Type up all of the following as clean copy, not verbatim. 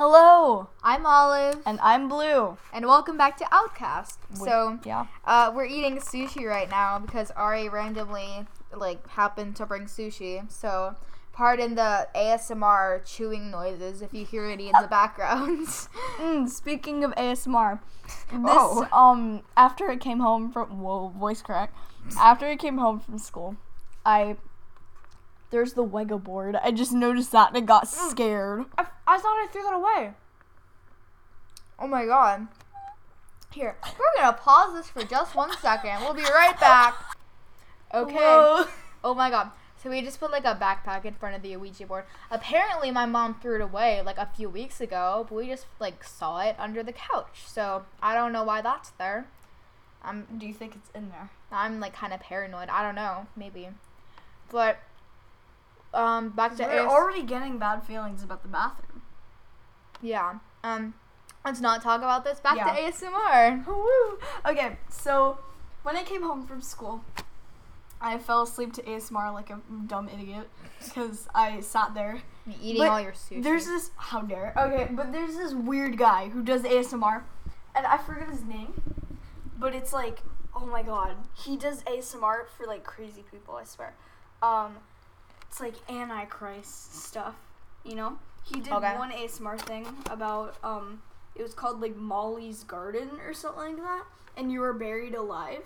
Hello! I'm Olive. And I'm Blue. And welcome back to Outcast. We're eating sushi right now because Ari randomly, happened to bring sushi. So, pardon the ASMR chewing noises if you hear any in the background. Speaking of ASMR, this, after I came home from, voice crack. After I came home from school, there's the Wego board. I just noticed that and I got scared. I thought I threw that away. Oh my god. Here, we're gonna pause this for just 1 second. We'll be right back. Okay. Whoa. Oh my god. So we just put a backpack in front of the Ouija board. Apparently my mom threw it away a few weeks ago, but we just saw it under the couch. So I don't know why that's there. Do you think it's in there? I'm kind of paranoid. I don't know, maybe. But back to We're already getting bad feelings about the bathroom. Yeah. Let's not talk about this. Back to ASMR. Woo! Okay, so when I came home from school, I fell asleep to ASMR like a dumb idiot because I sat there eating all your sushi. There's this, how dare? Okay, but there's this weird guy who does ASMR, and I forget his name, but it's oh my god, he does ASMR for crazy people. I swear. It's Antichrist stuff, you know? He did one ASMR thing about, it was called, Molly's Garden or something like that, and you were buried alive.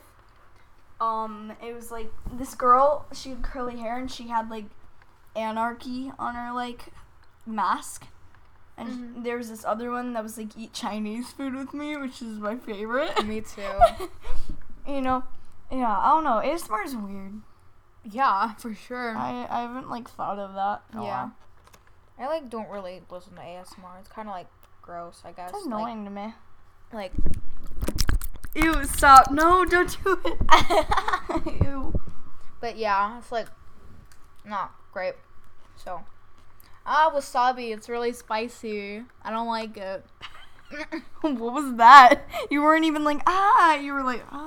It was, this girl, she had curly hair, and she had, anarchy on her, mask, and there was this other one that was, eat Chinese food with me, which is my favorite. Me too. You know, yeah, I don't know, ASMR is weird. Yeah, for sure. I haven't, thought of that in a while. I, don't really listen to ASMR. It's kind of, gross, I guess. It's annoying to me. Ew, stop. No, don't do it. Ew. But, yeah, it's, not great. So, wasabi. It's really spicy. I don't like it. What was that? You weren't even you were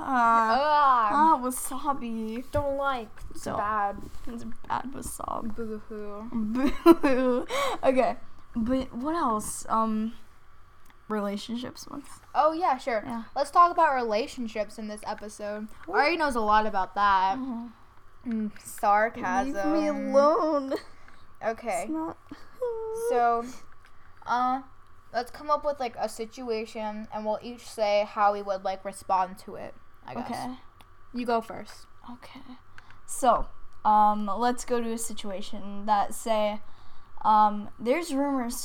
wasabi. Don't like. It's bad. It's bad wasabi. Boo-hoo. Boo. Okay, but what else? Relationships ones. Oh, yeah, sure. Yeah. Let's talk about relationships in this episode. Ari knows a lot about that. Sarcasm. Leave me alone. Okay. It's not. So, let's come up with a situation, and we'll each say how we would respond to it. I guess. Okay. You go first. Okay. So, let's go to a situation that say, there's rumors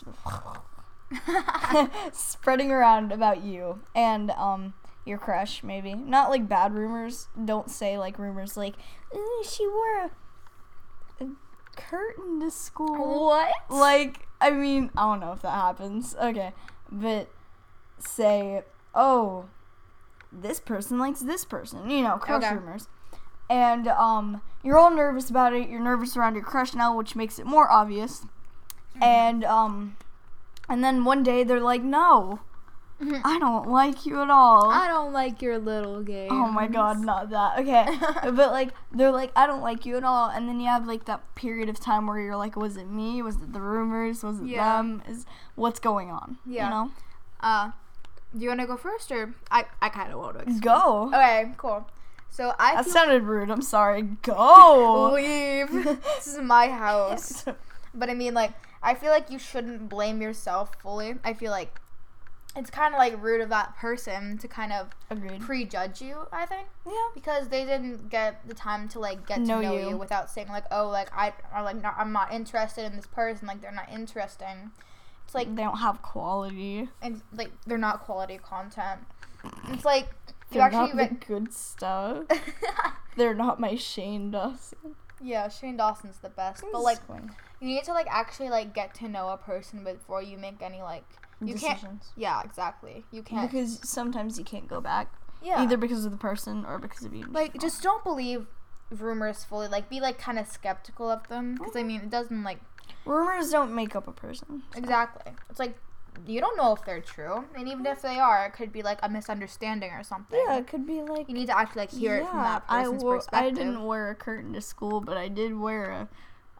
spreading around about you and your crush, maybe. Not bad rumors. Don't say rumors she wore a curtain to school. What? I mean, I don't know if that happens. Okay. But say, oh, this person likes this person. You know, crush rumors. And you're all nervous about it. You're nervous around your crush now, which makes it more obvious. Mm-hmm. And then one day they're like, no, I don't like you at all. I don't like your little games. Oh my god, not that. Okay. But they're like, I don't like you at all. And then you have that period of time where you're like, was it me? Was it the rumors? Was it them? What's going on? Yeah. You know? Do you want to go first, or I kind of want to explain. Go. Okay, cool. So that sounded rude. I'm sorry. Go. Leave. This is my house. But I mean, I feel you shouldn't blame yourself fully. I feel it's kind of rude of that person to kind of prejudge you, I think. Yeah. Because they didn't get the time to get to know you without saying I'm not interested in this person. They're not interesting. It's they don't have quality. And they're not quality content. It's they're actually not the good stuff. They're not my Shane Dawson. Yeah, Shane Dawson's the best. But you need to actually get to know a person before you make any you decisions. Can't. Yeah, exactly. You can't, because sometimes you can't go back. Yeah. Either because of the person or because of you. Just don't believe rumors fully. Be kind of skeptical of them, because I mean it doesn't rumors don't make up a person. So. Exactly. It's you don't know if they're true, and even if they are, it could be a misunderstanding or something. Yeah, it could be you need to actually hear it from that person's perspective. I didn't wear a curtain to school, but I did wear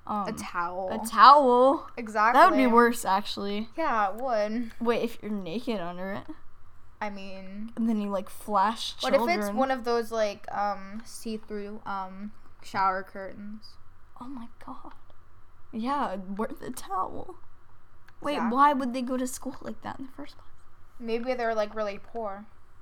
A towel. A towel? Exactly. That would be worse, actually. Yeah, it would. Wait, if you're naked under it? I mean... And then you, like, flash children. What if it's one of those, like, see-through, shower curtains? Oh, my God. Yeah, wear the towel. Wait, Exactly. Why would they go to school like that in the first place? Maybe they're, like, really poor.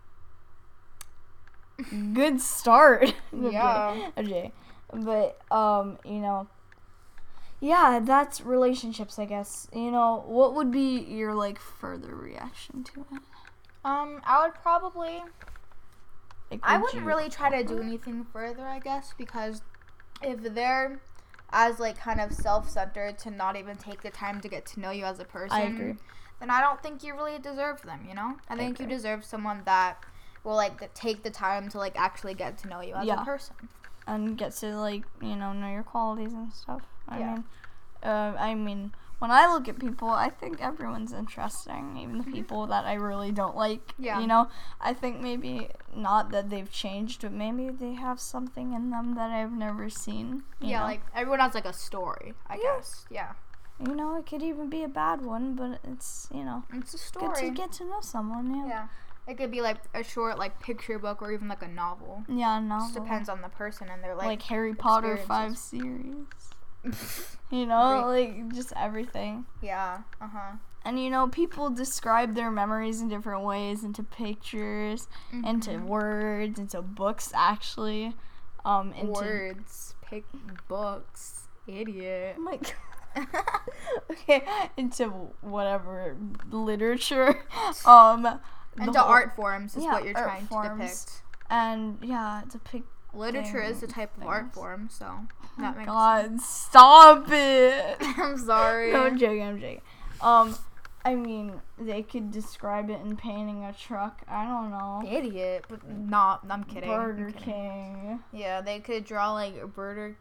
Good start. Yeah. Okay. But, you know, yeah, that's relationships, I guess. You know, what would be your, like, further reaction to it? I would probably... Like, I wouldn't really try to do anything further, I guess, because if they're as, like, kind of self-centered to not even take the time to get to know you as a person, I agree. Then I don't think you really deserve them, you know? I think you deserve someone that will, like, take the time to, like, actually get to know you as a person. And get to, like, you know your qualities and stuff. I mean, when I look at people, I think everyone's interesting, even the people that I really don't like. Yeah. You know, I think maybe not that they've changed, but maybe they have something in them that I've never seen. You know? Like, everyone has, like, a story, I guess. Yeah. You know, it could even be a bad one, but it's, you know, it's a story. Good to get to know someone, Yeah. It could be, like, a short, like, picture book or even, like, a novel. Yeah, a novel. Just depends on the person and their, like Harry Potter 5 series. You know, like, just everything. Yeah, And, you know, people describe their memories in different ways, into pictures, into words, into books, actually. Into words, pick books, idiot. Oh my God. Okay, into whatever, literature. Into art forms is what you're trying to depict. And, yeah, depict. Literature is a type of art form, so that makes sense. Stop it! I'm sorry. No, I'm joking. I mean, they could describe it in painting a truck. I don't know. Idiot, but not. I'm kidding. Burger King. Yeah, they could draw like Burger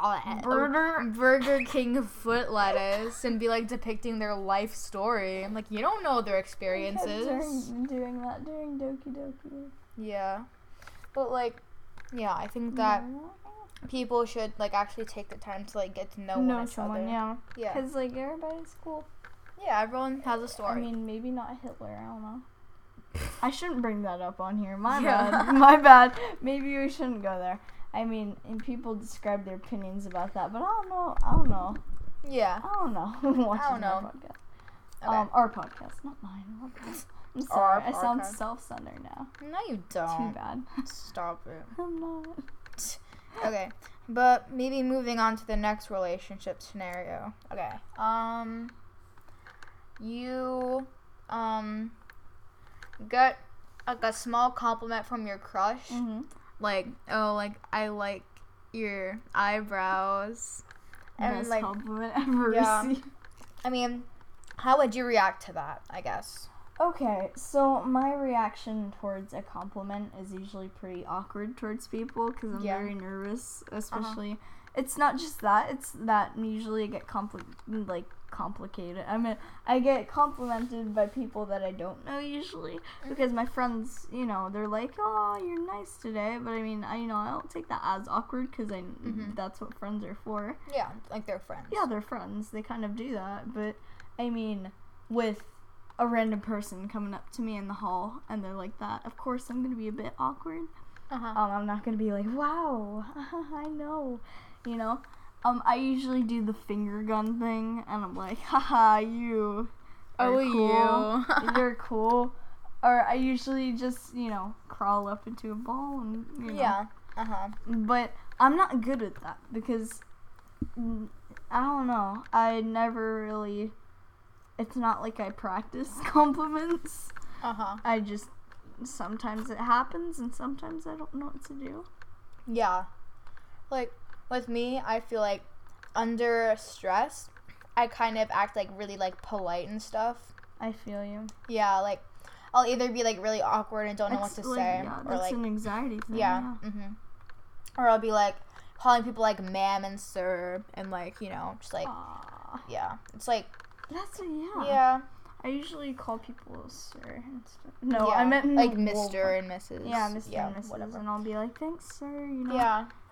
King foot lettuce and be like depicting their life story. I'm like, you don't know their experiences. Doing that during Doki Doki. Yeah, but like, yeah, I think that people should like actually take the time to like get to know someone. Yeah. Because like everybody's cool. Yeah, everyone has a story. I mean, maybe not Hitler, I don't know. I shouldn't bring that up on here. My bad. Maybe we shouldn't go there. I mean, and people describe their opinions about that, but I don't know. Yeah. I don't know. I don't know. Podcast. Okay. Our podcast, not mine. I'm sorry. I sound self-centered now. No, you don't. Too bad. Stop it. I'm not. Okay. But maybe moving on to the next relationship scenario. Okay. You get like a small compliment from your crush, like, oh, like I like your eyebrows, and best compliment ever received. I mean, how would you react to that? I guess. Okay, so my reaction towards a compliment is usually pretty awkward towards people because I'm very nervous, especially. It's not just that; it's that usually I get complicated. I mean, I get complimented by people that I don't know usually because my friends, you know, they're like, "Oh, you're nice today," but I mean, I don't take that as awkward because that's what friends are for. Yeah, like they're friends. Yeah, they're friends. They kind of do that, but I mean, with a random person coming up to me in the hall and they're like that, of course I'm gonna be a bit awkward. I'm not gonna be like, "Wow, I know." You know, I usually do the finger gun thing, and I'm like, haha, you are cool. You're cool. Or I usually just, crawl up into a ball and, Yeah. But I'm not good at that because, I don't know, I never really, it's not like I practice compliments. I just, sometimes it happens, and sometimes I don't know what to do. Yeah. Like, with me, I feel like under stress, I kind of act like really like polite and stuff. I feel you. Yeah, like I'll either be like really awkward and don't know what to say, or like an anxiety thing. Yeah. Or I'll be like calling people like ma'am and sir and like just like yeah, it's like that's yeah. I usually call people sir and stuff. No, I meant like Mr. and Mrs. Yeah, Mr. and Mrs. Whatever. And I'll be like, thanks, sir. Yeah.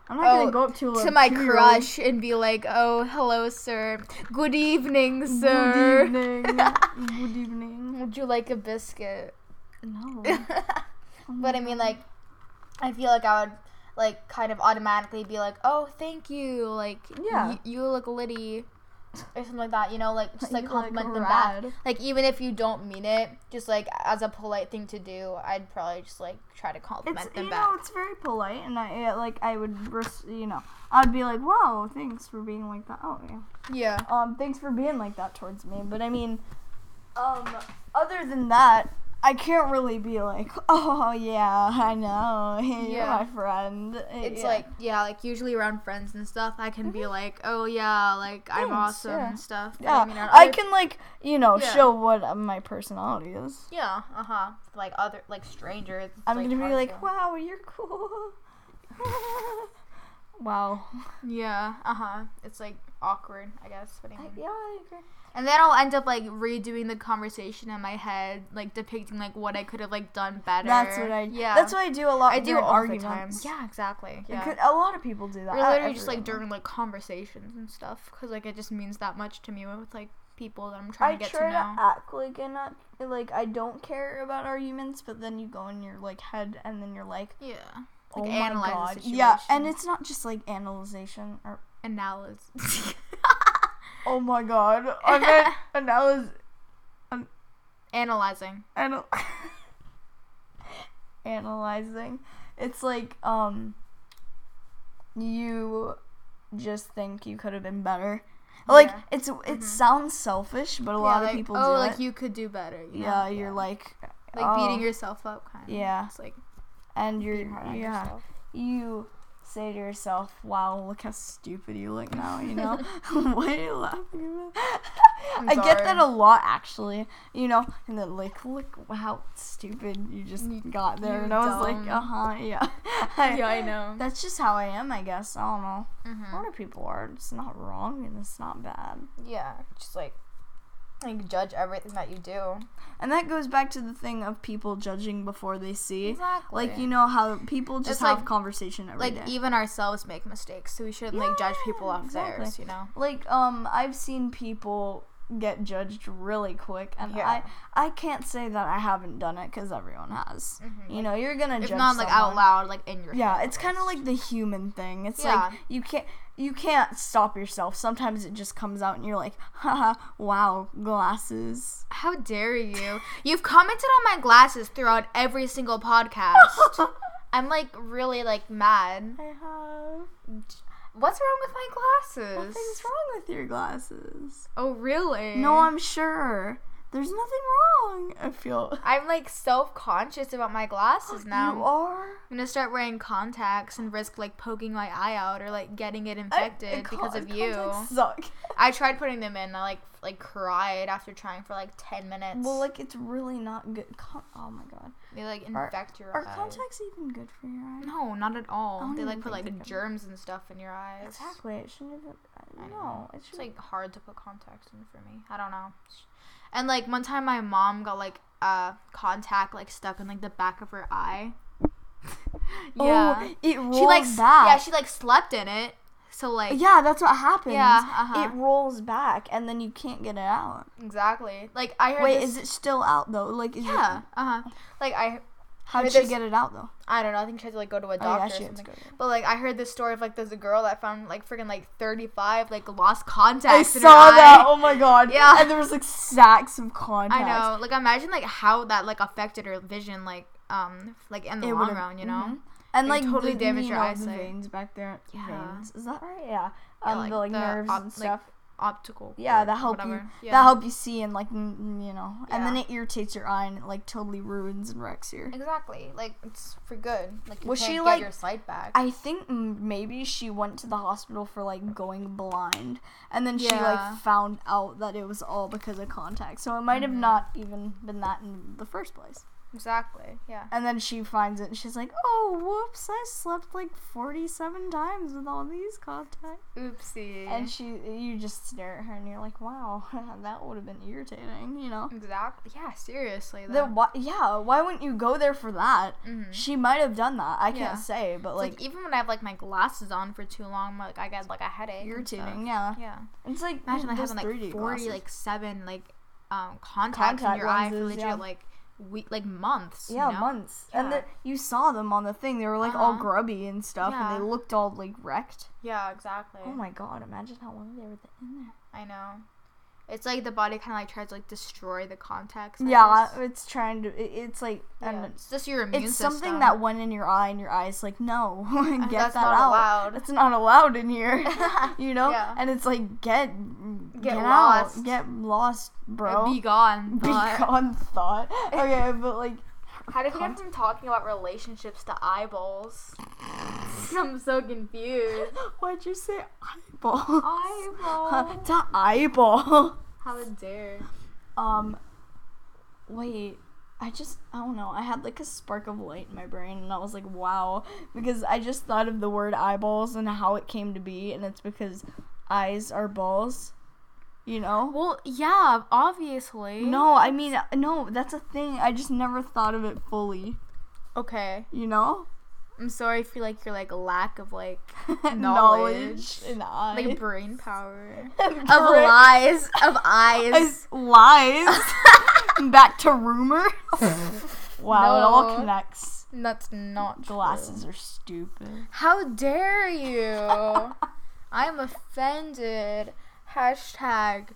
I'm not gonna go up to my crush and be like, "Oh, hello, sir. Good evening, sir. Good evening. Good evening. Would you like a biscuit?" No. But I mean, like, I feel like I would, like, kind of automatically be like, "Oh, thank you. Like, you look litty." Or something like that, you know, like, just, like, compliment them back. Like, even if you don't mean it, just, like, as a polite thing to do, I'd probably just, like, try to compliment them back. You know, it's very polite, and I would, you know, I'd be like, wow, thanks for being like that. Oh, yeah. Yeah. Thanks for being like that towards me. But, I mean, other than that, I can't really be like, oh, yeah, I know, hey, you're my friend. It's like usually around friends and stuff, I can be like, oh, yeah, like, thanks, I'm awesome and stuff. But yeah, I can, like, you know, show what my personality is. Yeah, like, other, like, strangers. I'm gonna be like, wow, you're cool. Wow. Yeah, It's, like, awkward, I guess. But yeah, I agree. And then I'll end up, like, redoing the conversation in my head, like, depicting, like, what I could have, like, done better. That's what I do a lot. I do all arguments. the time. Yeah, exactly. Yeah. A lot of people do that. Or literally just, like, during, like, conversations and stuff, because, like, it just means that much to me with, like, people that I'm trying to get to know. I try to act like I don't care about arguments, but then you go in your, like, head, and then you're like, yeah. Oh like, my God. The situation. Yeah, and it's not just, like, analyzation or... Analysis. Oh my God. I meant analyzing. Analyzing. It's like, you just think you could have been better. Like, it sounds selfish, but a lot of people do it. like, you could do better. You know? You're like... Like, beating yourself up, kind of. Yeah. It's like... And you say to yourself, wow, look how stupid you look now, you know? Why are you laughing at? I get that a lot, actually, you know? And then, like, look how stupid you just got there. And I was like, yeah. Yeah, I know. That's just how I am, I guess. I don't know. A lot of people are. It's not wrong, and it's not bad. Yeah, just, like, judge everything that you do. And that goes back to the thing of people judging before they see. Exactly. Like, you know how people just have conversation every day. Like, even ourselves make mistakes, so we shouldn't, like, judge people off theirs, you know? Like, I've seen people get judged really quick, and I can't say that I haven't done it, because everyone has. You know, you're gonna judge someone. If not, like, out loud, like, in your head. Yeah, it's kind of like the human thing. It's like, you can't stop yourself. Sometimes it just comes out and you're like, haha, wow, glasses. How dare you? You've commented on my glasses throughout every single podcast. I'm, like, really, like, mad. I have. What's wrong with my glasses? Nothing's wrong with your glasses. Oh, really? No, I'm sure. There's nothing wrong, I feel. I'm, like, self-conscious about my glasses now. You are? I'm gonna start wearing contacts and risk, like, poking my eye out or, like, getting it infected because of you. Contacts suck. I tried putting them in. I, like, cried after trying for, like, 10 minutes. Well, like, it's really not good. Oh, my God. They, like, infect your eyes. Are contacts even good for your eyes? No, not at all. They, like, put, like, germs and stuff in your eyes. Exactly. It shouldn't even... No. It's, like, hard to put contacts in for me. I don't know. And, like, one time my mom got, like, contact, like, stuck in, like, the back of her eye. Yeah. Oh, it rolls back. Yeah, she, like, slept in it. So, like... Yeah, that's what happens. Yeah, It rolls back, and then you can't get it out. Exactly. Like, I heard Wait, is it still out, though? Like, is it... Like, How did she get it out, though? I don't know. I think she had to, like, go to a doctor or something. But, like, I heard this story of, like, there's a girl that found, like, freaking, like, 35, like, lost contacts in her eye. I saw that. Oh, my God. Yeah. And there was, like, stacks of contacts. I know. Like, imagine, like, how that, like, affected her vision, like, in the long run, you know? Mm-hmm. And, like, totally damaged your eyesight. The veins back there. Yeah. Veins. Is that right? Yeah. Like, the, like, nerves and stuff. Like, optical. Yeah, that help you. Yeah. That help you see and, like, you know. And then it irritates your eye and it, like, totally ruins and wrecks your... Exactly. Like, it's for good. Like, you was can't she, get like, your sight back. I think maybe she went to the hospital for, like, going blind. And then she, like, found out that it was all because of contacts. So it might have not even been that in the first place. Exactly, yeah. And then she finds it and she's like, oh, whoops, I slept like 47 times with all these contacts. Oopsie. And you just stare at her and you're like, wow, that would have been irritating, you know? Exactly. Yeah, seriously. Why wouldn't you go there for that? Mm-hmm. She might have done that. I can't say, but like even when I have like my glasses on for too long, like I get like a headache. Irritating, yeah. Yeah. It's like, imagine like having like 40, glasses. like 7 like contacts in your eye for legit like months. Yeah, you know? months. Yeah. And you saw them on the thing. They were like all grubby and stuff, and they looked all like wrecked. Yeah, exactly. Oh my god! Imagine how long they were in there. I know. It's like the body kind of like tries to like destroy the contacts. It's trying to. It's like it's just your immune system. It's something that went in your eye, and your eye's like, no, get that's that not out. allowed. It's not allowed in here. You know. Yeah. And it's like get lost. out, get lost, bro. Be gone. Be gone, thought. Okay, but like. How did we get from talking about relationships to eyeballs? I'm so confused. Why'd you say eyeball? Eyeball. To eyeball. How dare. Wait. I don't know. I had like a spark of light in my brain and I was like, wow. Because I just thought of the word eyeballs and how it came to be, and it's because eyes are balls. You know? Well, yeah, obviously. No, I mean, no, that's a thing. I just never thought of it fully. Okay. You know? I'm sorry for, like, your, like, lack of, like, knowledge and eyes. Like, brain power. Of lies. Of eyes. Lies. Back to rumor. Wow, No. it all connects. That's not Glasses true. are stupid. How dare you? I'm offended. Hashtag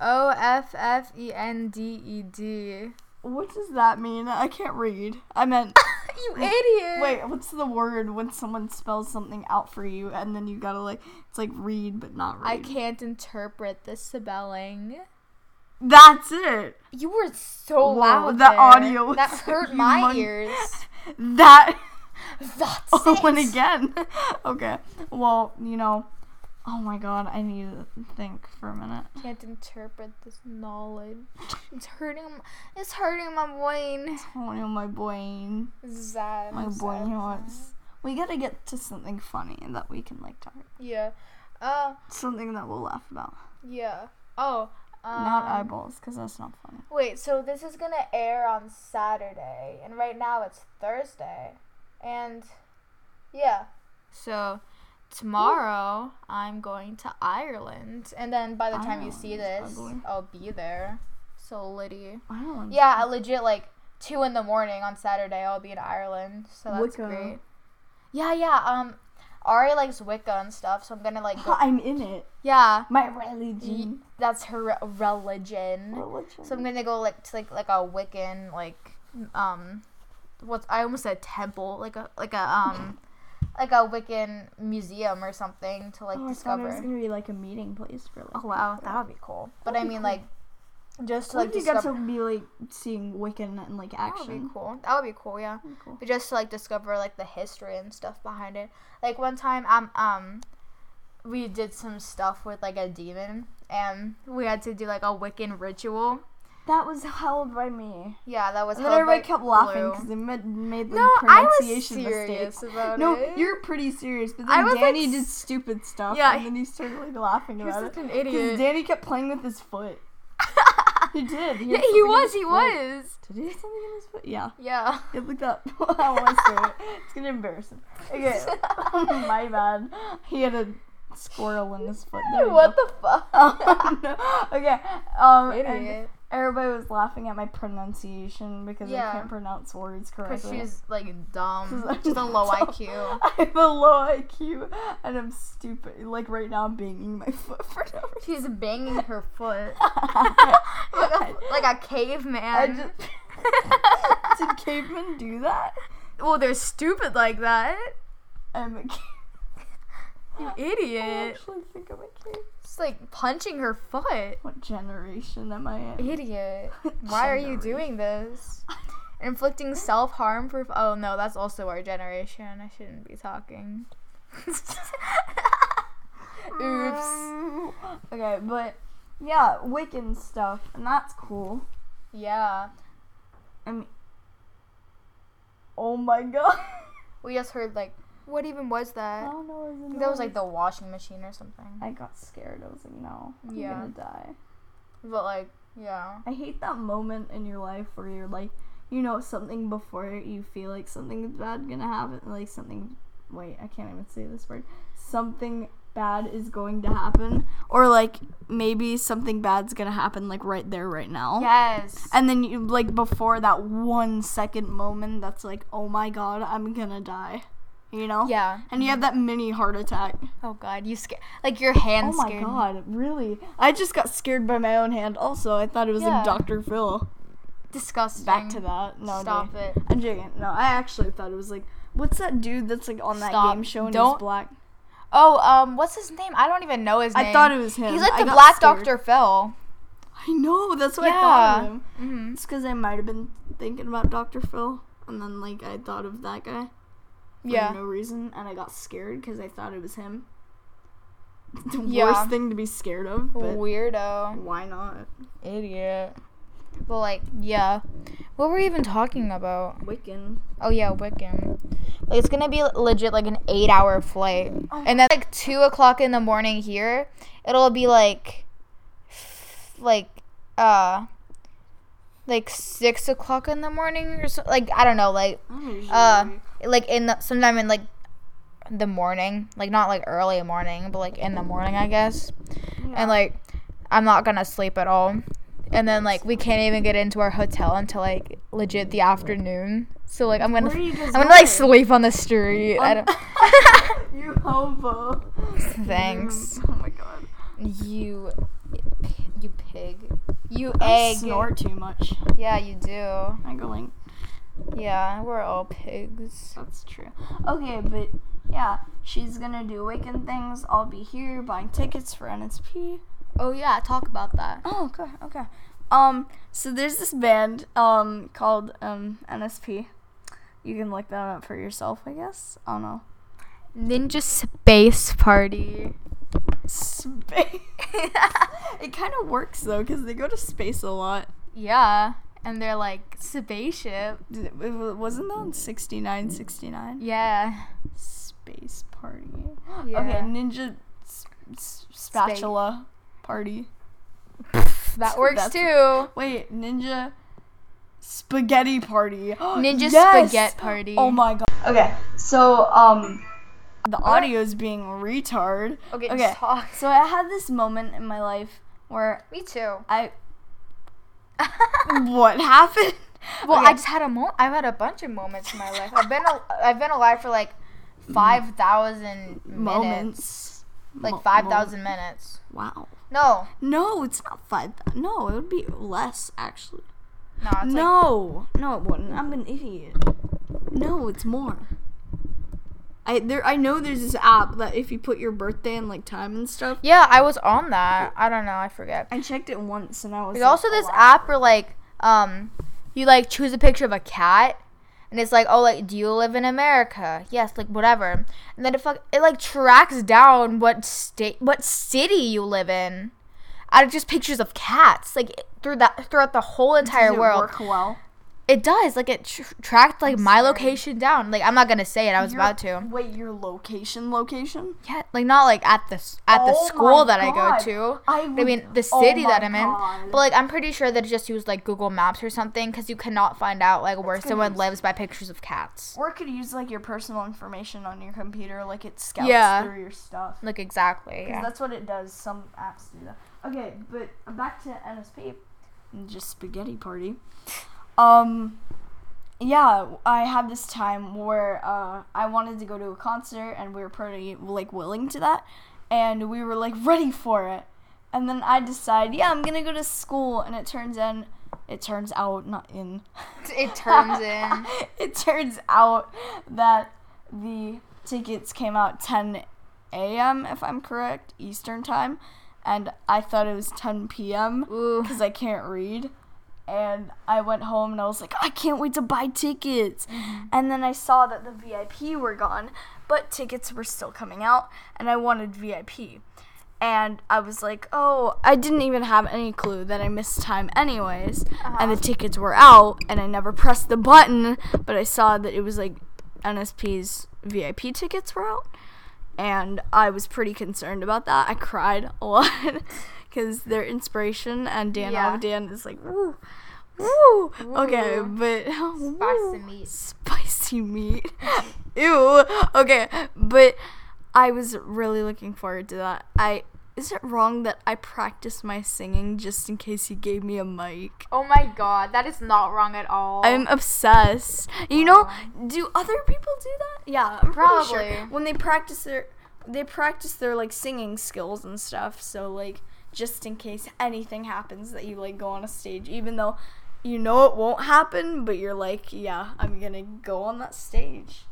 OFFENDED. What does that mean? I can't read. I meant... You idiot! Wait, what's the word when someone spells something out for you and then you gotta like... It's like read but not read. I can't interpret the spelling. That's it! You were so loud that there. audio was that hurt my ears. That's it. And again. Okay. Well, you know... Oh my god, I need to think for a minute. Can't interpret this knowledge. It's hurting my brain. It's hurting my brain. Sad. My brain hurts. We gotta get to something funny that we can like talk. Yeah. Something that we'll laugh about. Yeah. Oh. Not eyeballs, because that's not funny. Wait, so this is gonna air on Saturday, and right now it's Thursday. And yeah. So tomorrow, I'm going to Ireland, and then by the time you see this, I'll be there. So Liddy. Ireland. Yeah, legit, like 2 a.m. on Saturday, I'll be in Ireland. So that's Wicca. great. Yeah. Ari likes Wicca and stuff, so I'm gonna like. Go. I'm in it. Yeah. My religion. That's her religion. So I'm gonna go like to like a Wiccan like I almost said temple like a Wiccan museum or something to like discover. I thought it was gonna be like a meeting place for like. Oh wow, that would be cool. But I mean like just to like you discover. get to be like seeing Wiccan and like action. That would be cool. That would be cool, yeah. Cool. But just to like discover like the history and stuff behind it. Like one time we did some stuff with like a demon and we had to do like a Wiccan ritual. That was held by me. Yeah, that was and held then everybody by kept laughing Blue. because they made the No, pronunciation I was serious mistakes. about No, it. you're pretty serious. But I then was, Danny like, did stupid stuff. Yeah. And then he started like laughing You're about it. such an Because idiot. Danny kept playing with his foot. He did. Yeah, he was. He was. Did he have something in his foot? Yeah. Yeah. Yeah, look up. I want to say it. It's gonna embarrass him. Okay. My bad. He had a squirrel in his foot. There What the fuck? No. Okay. Idiot. Everybody was laughing at my pronunciation because I Yeah. can't pronounce words correctly. Because she's like dumb. She's a low IQ. I have a low IQ and I'm stupid. Like right now I'm banging my foot for no reason. She's banging her foot. like a caveman. Did cavemen do that? Well, they're stupid like that. I'm a cave. You I idiot. actually think I'm a cave. She's like punching her foot. What generation am I in? Idiot. Why are you doing this? Inflicting self-harm for... Oh, no, that's also our generation. I shouldn't be talking. Oops. Okay, but... Yeah, Wiccan stuff. And that's cool. Yeah. I mean... Oh my god. We just heard, like, what even was that? I don't know. That was, like, the washing machine or something. I got scared. I was like, no, I'm gonna die. But, like, yeah. I hate that moment in your life where you're, like, you know something before you feel like something's bad gonna happen. Like, wait, I can't even say this word. Something bad is going to happen. Or, like, maybe something bad's gonna happen, like, right there, right now. Yes. And then, you, like, before that 1 second moment, that's like, oh my god, I'm gonna die. You know? Yeah. And you have that mini heart attack. Oh god, you scared. Like, your hand scared. Oh my god, really? I just got scared by my own hand also. I thought it was like Dr. Phil. Disgusting. Back to that. No, Stop it. I'm joking. No, I actually thought it was like, what's that dude that's like on that game show and he's black? Oh, what's his name? I don't even know his name. I thought it was him. He's like the black scared. Dr. Phil. I know, that's what I thought of him. Mm-hmm. It's because I might have been thinking about Dr. Phil, and then like I thought of that guy for no reason, and I got scared because I thought it was him. The worst thing to be scared of. But weirdo. Why not? Idiot. Well, like, yeah. What were we even talking about? Wiccan. Oh, yeah, Wiccan. Like, it's gonna be legit, like, an 8-hour flight. Oh. And then, like, 2 o'clock in the morning here, it'll be, like 6 o'clock in the morning or so. Like, I don't know, like, like, sometime in, like, the morning. Like, not, like, early morning, but, like, in the morning, I guess. Yeah. And, like, I'm not gonna sleep at all. And then, like, we can't even get into our hotel until, like, legit the afternoon. So, like, I'm gonna like, sleep on the street. I don't... You hobo. Thanks. Oh, my God. You pig. You egg. I snore too much. Yeah, you do. I go like... Yeah, we're all pigs. That's true. Okay, but, yeah, she's gonna do Wiccan things. I'll be here buying tickets for NSP. Oh yeah, talk about that. Oh, okay. So there's this band, called, NSP. You can look that up for yourself, I guess. I don't know. Ninja Space Party. Space. It kind of works, though, because they go to space a lot. Yeah, and they're, like, spaceship. Wasn't that in 69? Yeah. Space Party. Yeah. Okay, Ninja Spatula Party. That works too. Wait, Ninja Spaghetti Party. Ninja Spaghetti Party. Oh my god. Okay, so the audio is being retard. Okay. Talk. So I had this moment in my life where me too. What happened? Well, okay. I've had a bunch of moments in my life. I've been alive for like 5,000 minutes. Like 5,000 minutes. Wow. No, it's not 5,000. No, it would be less, actually. No, it wouldn't. I'm an idiot. No, it's more. I know there's this app that if you put your birthday and like time and stuff. Yeah, I was on that. I don't know. I forget. I checked it once and I was. There's also this app where like you like choose a picture of a cat. And it's like, oh, like, do you live in America? Yes, like, whatever. And then it like, tracks down what city you live in out of just pictures of cats. Like, throughout the whole entire world. Does it work well? It does. Like, it tracked, like, my location down. Like, I'm not going to say it. I was about to. Wait, your location? Yeah, like, not, like, at the school that I go to. I mean, the city that I'm in. But, like, I'm pretty sure that it just used, like, Google Maps or something. Because you cannot find out, like, where someone lives by pictures of cats. Or it could use, like, your personal information on your computer. Like, it scouts through your stuff. Like, exactly. Because that's what it does. Some apps do that. Okay, but back to NSP. Just Spaghetti Party. Yeah, I had this time where, I wanted to go to a concert, and we were pretty, like, willing to that, and we were, like, ready for it, and then I decided, I'm gonna go to school, and it turns out, it turns out that the tickets came out 10 a.m., if I'm correct, Eastern time, and I thought it was 10 p.m., because I can't read. And I went home and I was like, I can't wait to buy tickets. Mm-hmm. And then I saw that the VIP were gone, but tickets were still coming out, and I wanted VIP. And I was like, oh, I didn't even have any clue that I missed time anyways. And the tickets were out, and I never pressed the button, but I saw that it was like NSP's VIP tickets were out. And I was pretty concerned about that. I cried a lot because they're inspiration, and Dan Avdian is like, woo, woo. Okay, but spicy meat. Ew. Okay, but I was really looking forward to that. Is it wrong that I practiced my singing just in case he gave me a mic? Oh my god, that is not wrong at all. I'm obsessed. You know, do other people do that? Yeah, I'm probably. pretty sure. When they practice their like singing skills and stuff, so like just in case anything happens that you like go on a stage, even though you know it won't happen, but you're like, yeah, I'm gonna go on that stage.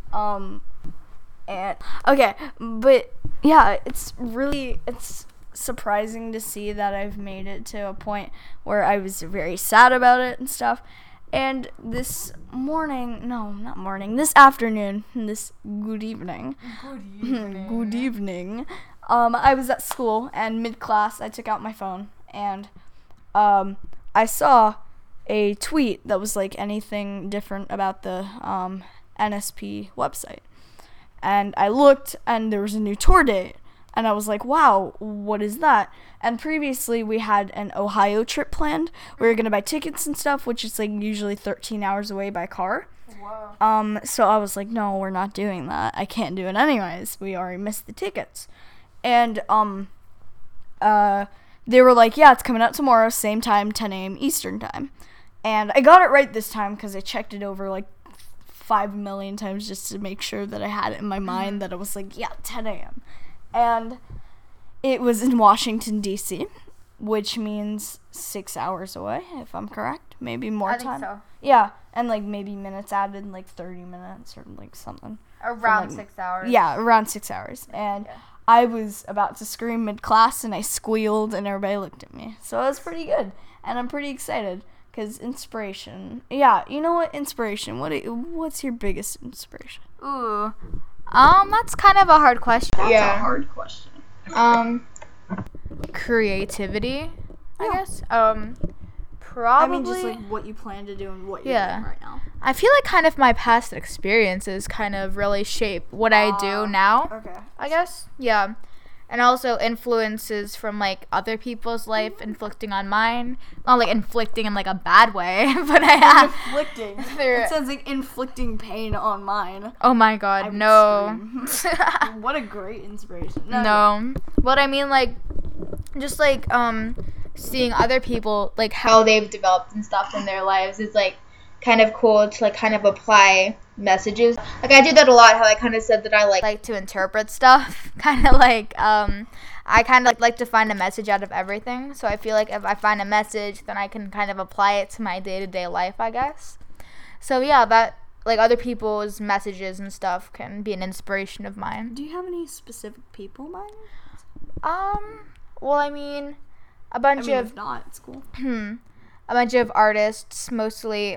And okay, but yeah, it's surprising to see that I've made it to a point where I was very sad about it and stuff. And this afternoon, good evening, I was at school, and mid-class I took out my phone, and I saw a tweet that was like anything different about the NSP website. And I looked, and there was a new tour date. And I was like, wow, what is that? And previously, we had an Ohio trip planned. We were going to buy tickets and stuff, which is like usually 13 hours away by car. Whoa. So I was like, no, we're not doing that. I can't do it anyways. We already missed the tickets. And they were like, yeah, it's coming out tomorrow, same time, 10 a.m. Eastern time. And I got it right this time because I checked it over like 5 million times just to make sure that I had it in my mind that it was like, yeah, 10 a.m. And it was in Washington, D.C., which means 6 hours away, if I'm correct. Maybe more time. I think so. Yeah, and like maybe minutes added, like 30 minutes or like something. Around 6 hours. Yeah, around 6 hours. And I was about to scream mid-class, and I squealed, and everybody looked at me. So it was pretty good, and I'm pretty excited. Because inspiration. Yeah, you know what? Inspiration. What's your biggest inspiration? Ooh. That's kind of a hard question. That's a hard question. Creativity, I guess. Probably. I mean, just like what you plan to do and what you're doing right now. I feel like kind of my past experiences kind of really shape what I do now. Okay. I guess. Yeah. And also influences from, like, other people's life inflicting on mine. Not, like, inflicting in, like, a bad way, but I have... Inflicting. It sounds like inflicting pain on mine. Oh, my God, no. What a great inspiration. No. But I mean, like, just, like, seeing other people, like, how they've developed and stuff in their lives is, like, kind of cool to, like, kind of apply messages. Like, I do that a lot, how I kind of said that I like to interpret stuff. Kind of like, I kind of like to find a message out of everything. So I feel like if I find a message, then I can kind of apply it to my day-to-day life, I guess. So, yeah, that, like, other people's messages and stuff can be an inspiration of mine. Do you have any specific people in mind? Well, I mean, a bunch of... if not, it's cool. A bunch of artists, mostly,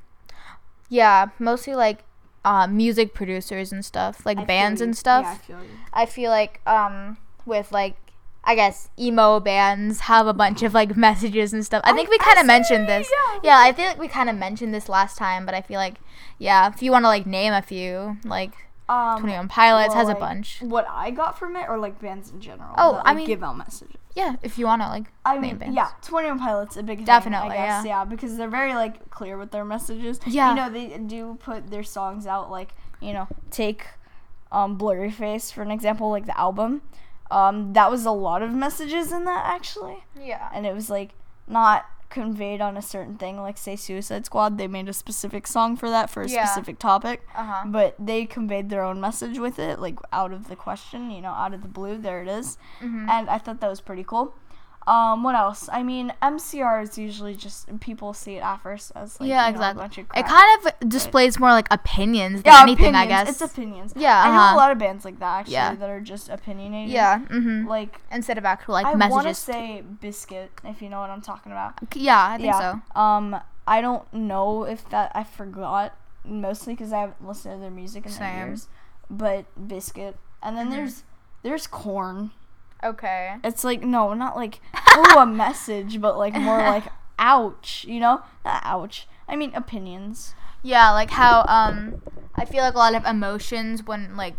mostly, like, music producers and stuff, like bands and stuff. Yeah, I feel you. I feel like, with, like, I guess, emo bands have a bunch of, like, messages and stuff. I think we kind of mentioned this. Yeah, I feel like we kind of mentioned this last time, but I feel like, yeah, if you want to, like, name a few, like, 21 Pilots has a bunch. What I got from it, or, like, bands in general? Oh, that, I like, mean... give out messages. Yeah, if you want to, like, name bands. Yeah, 21 Pilots, a big thing, Definitely, I guess, yeah, because they're very, like, clear with their messages. Yeah. You know, they do put their songs out, like, you know, take Blurry Face, for an example, like, the album. That was a lot of messages in that, actually. Yeah. And it was, like, not conveyed on a certain thing, like, say, Suicide Squad. They made a specific song for that, for a specific topic. But they conveyed their own message with it, like, out of the question, you know, out of the blue. There it is. And I thought that was pretty cool. What else? I mean, MCR is usually just, people see it at first as, like, yeah, you know, exactly. a bunch of crap. It kind of displays more, like, opinions than anything, opinions. I guess. It's opinions. Yeah, I know a lot of bands like that, actually, that are just opinionated. Yeah, Like, instead of actual, like, messages. I want to messages. say Biscuit, if you know what I'm talking about. Yeah, I think so. I don't know if that, I forgot, mostly because I haven't listened to their music in years. But Biscuit. And then there's Korn. Okay. It's like, no, not like, oh, a message, but like more like, ouch, you know? Not ouch. I mean, opinions. Yeah, like how I feel like a lot of emotions when like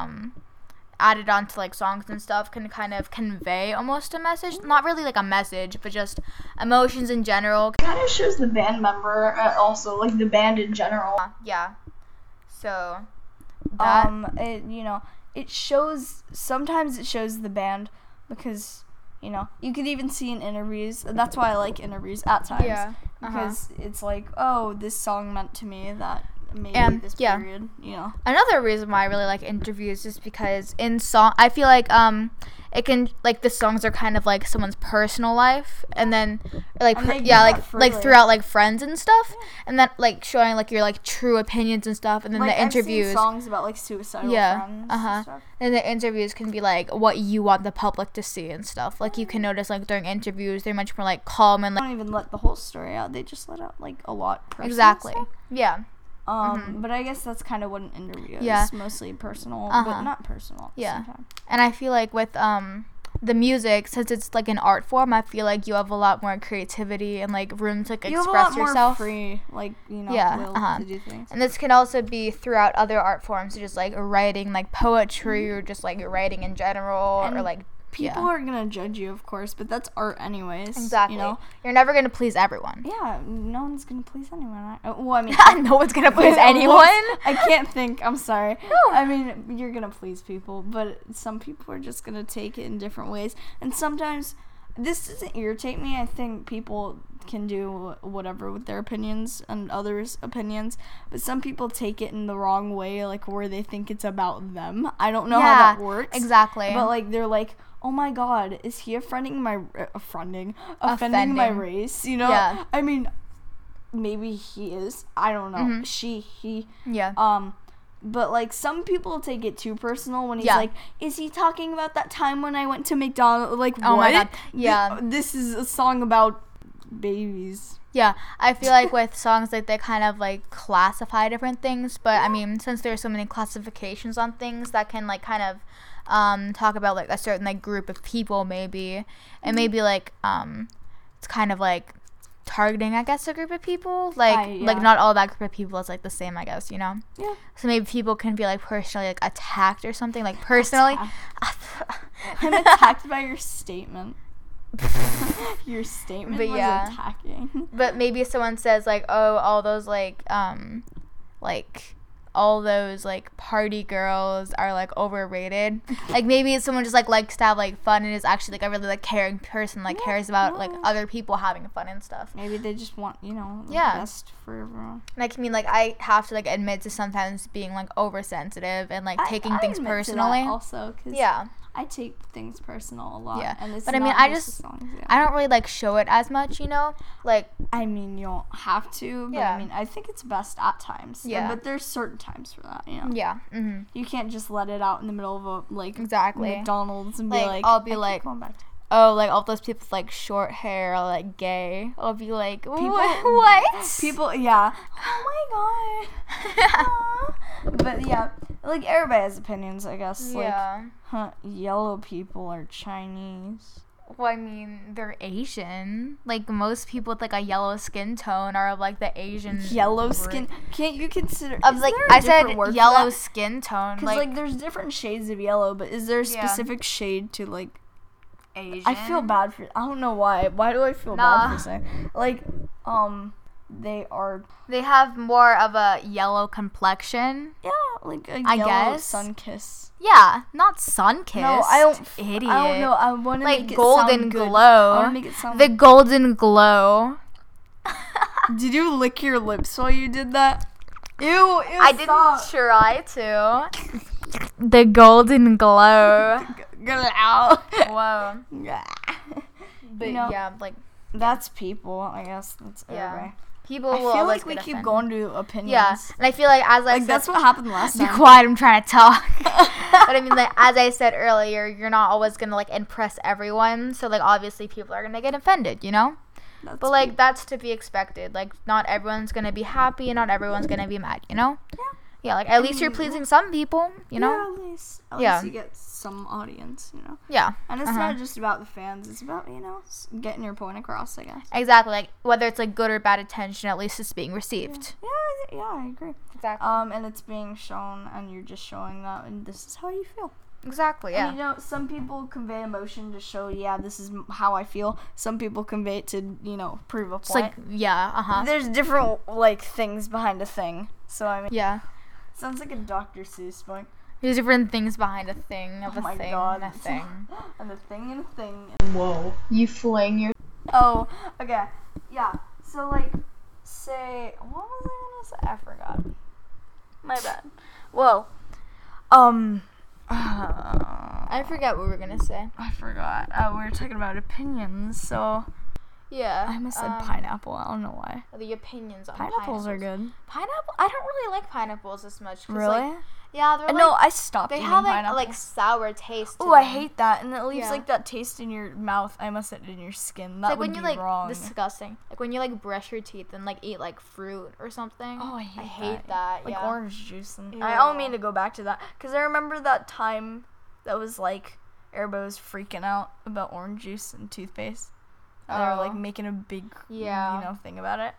added onto like songs and stuff can kind of convey almost a message. Not really like a message, but just emotions in general. It kind of shows the band member also, like the band in general. Yeah. So that it, you know, it shows, sometimes it shows the band because, you know, you could even see in interviews. That's why I like interviews at times. Yeah. Because it's like, oh, this song meant to me that maybe this period, you know. Another reason why I really like interviews is because in song, I feel like it can, like, the songs are kind of like someone's personal life, and then like like throughout like friends and stuff, and then like showing like your like true opinions and stuff, and then like, the interviews, I've seen songs about like suicidal friends and stuff. And the interviews can be like what you want the public to see and stuff. Like you can notice like during interviews they're much more like calm and like, they don't even let the whole story out. They just let out like a lot personal exactly stuff. Yeah. But I guess that's kind of what an interview is. Mostly personal, but not personal at the same time. And I feel like with the music, since it's like an art form, I feel like you have a lot more creativity and like room to like, express yourself. You have a lot more free, like, you know, will to do things. And this can also be throughout other art forms, just like writing like poetry or just like writing in general, or like people are gonna judge you, of course, but that's art anyways. Exactly. You know? You're never gonna please everyone. Yeah, no one's gonna please anyone. Well, I mean, no one's gonna please anyone. I can't think. I'm sorry. I mean, you're gonna please people, but some people are just gonna take it in different ways. And sometimes this doesn't irritate me. I think people can do whatever with their opinions and others' opinions, but some people take it in the wrong way, like where they think it's about them. I don't know how that works. Exactly. But like they're like, oh my god, is he offending my race? You know? Yeah. I mean, maybe he is. I don't know. He. Yeah. But like some people take it too personal when he's like, is he talking about that time when I went to McDonald's? Like, oh what? My God. Yeah. This is a song about babies. Yeah, I feel like with songs, like, they kind of, like, classify different things, but, I mean, since there's so many classifications on things that can, like, kind of, talk about, like, a certain, like, group of people, maybe, and maybe, like, it's kind of, like, targeting, I guess, a group of people, like, like, not all that group of people is, like, the same, I guess, you know? Yeah. So maybe people can be, like, personally, like, attacked or something, like, personally. I'm attacked by your statement. Your statement was attacking. But maybe someone says like, oh, all those like all those like party girls are like overrated. Like maybe someone just like likes to have like fun and is actually like a really like caring person, like cares about like other people having fun and stuff. Maybe they just want, you know, the best for everyone. Like, I mean, like, I have to like admit to sometimes being like oversensitive and like taking things personally. Also, cause I take things personal a lot. Yeah, and it's, but I mean, I don't really like show it as much, you know. Like, I mean, you don't have to, but I mean, I think it's best at times. Yeah, but there's certain times for that, you know. Yeah. You can't just let it out in the middle of a like McDonald's and like, be like, I'll be like, oh, like all those people with like short hair are like gay. I'll be like, what? People, yeah. Oh my god. But yeah, like everybody has opinions, I guess. Yeah. Like, yellow people are Chinese. Well, I mean, they're Asian. Like, most people with, like, a yellow skin tone are of, like, the Asian... Yellow skin? Can't you consider... Like, I said yellow skin tone. Because, like, there's different shades of yellow, but is there a specific shade to, like... Asian? I feel bad for... I don't know why. Why do I feel bad for saying... Like, they have more of a yellow complexion. Yeah, like a yellow sun-kiss. Yeah, not sun-kissed. No, I don't. Idiot. I don't know. I want to like make it golden sound glow. Good. I want to make it sound the golden glow. Did you lick your lips while you did that? Ew, I didn't try to. The golden glow. Whoa. But you know, yeah, like that's people. I guess that's everybody. People I feel like we keep going to opinions. Yeah, and I feel like as I said, that's what happened last time. Be quiet, I'm trying to talk. But I mean, like as I said earlier, you're not always gonna like impress everyone. So like obviously people are gonna get offended, you know. But like that's to be expected. Like not everyone's gonna be happy and not everyone's gonna be mad, you know. Yeah. Yeah, like, at least you're pleasing some people, you know? Yeah, at least you get some audience, you know? Yeah. And it's not just about the fans. It's about, you know, getting your point across, I guess. Exactly. Like, whether it's, like, good or bad attention, at least it's being received. Yeah, I agree. Exactly. And it's being shown, and you're just showing that, and this is how you feel. Exactly, yeah. And, you know, some people convey emotion to show, this is how I feel. Some people convey it to, you know, prove a point. It's like, yeah, There's different, like, things behind a thing. So, I mean. Yeah. Sounds like a Dr. Seuss book. There's different things behind a thing, of a thing, God. and a thing. And a thing and a thing. Whoa. You fling your... Oh, okay. Yeah. So, like, say... What was I gonna say? I forgot. My bad. Whoa. I forgot what we were gonna say. I forgot. We were talking about opinions, so... Yeah. I almost said pineapple. I don't know why. The opinions on pineapples are good. Pineapple? I don't really like pineapples as much. Really? Like, yeah, they're like... No, I stopped eating pineapple. They have, like, sour taste to Oh, I them. hate that. And it leaves, like, that taste in your mouth. I must have it in your skin. That like would when be you, like, wrong. disgusting. Like, when you, like, brush your teeth and, like, eat, like, fruit or something. Oh, I hate that. Like, yeah. orange juice. And Ew. I don't mean to go back to that. Because I remember that time that was, like, everybody was freaking out about orange juice and toothpaste. And they were, like, making a big, you know, thing about it.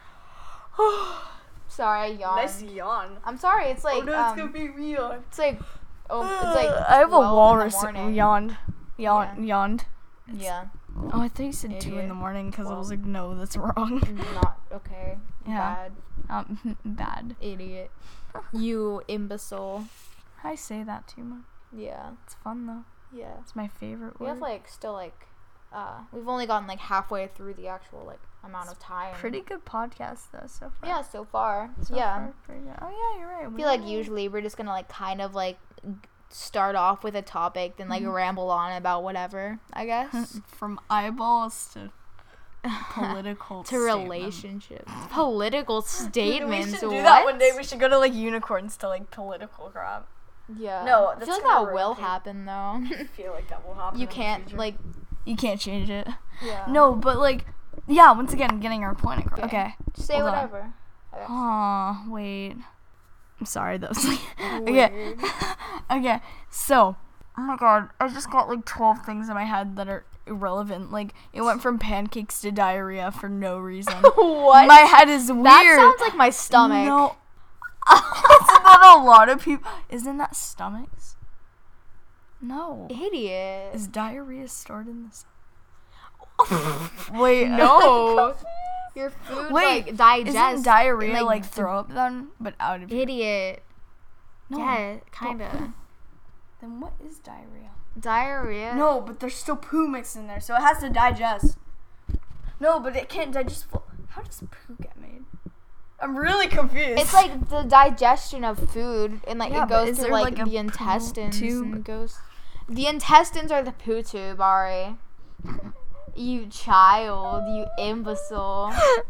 Sorry, I yawned. Nice yawn. I'm sorry. It's like it's gonna be real. It's like it's like I have a 12 walrus in the morning. yawned. Yeah. Oh, I thought you said 2 in the morning because I was like, no, that's wrong. Not okay. Yeah. Bad. Bad. Idiot. You imbecile. I say that too much. Yeah. It's fun though. Yeah. It's my favorite word. We have like still like we've only gotten like halfway through the actual like amount of time. Pretty good podcast though so far. Yeah, so far. So far, pretty good. Oh yeah, you're right. I feel like usually we're just gonna like kind of like start off with a topic, then like ramble on about whatever, I guess. From eyeballs to political to relationships. Political statements. We should do what? that one day. We should go to like unicorns to like political crap. Yeah. No, I feel like that will happen though. I feel like that will happen. You can't like. You can't change it. Yeah. No, but like, yeah. Once again, getting our point across. Okay. Just say whatever. Okay. Oh wait. I'm sorry. That was like. Okay. Okay. So. Oh my god. I just got like 12 things in my head that are irrelevant. Like it went from pancakes to diarrhea for no reason. What? My head is weird. That sounds like my stomach. No. Isn't that a lot of people? Isn't that stomachs? No. Idiot. Is diarrhea stored in this? Wait. No. Your food like digests. Isn't diarrhea like throw up then, but out of idiot? No. Yeah, kinda. Then what is diarrhea? Diarrhea? No, but there's still poo mixed in there, so it has to digest. No, but it can't digest full. How does poo get made? I'm really confused. It's like the digestion of food, and like it goes through like the intestines. And goes. The intestines are the poo tube, Ari. You child, you imbecile.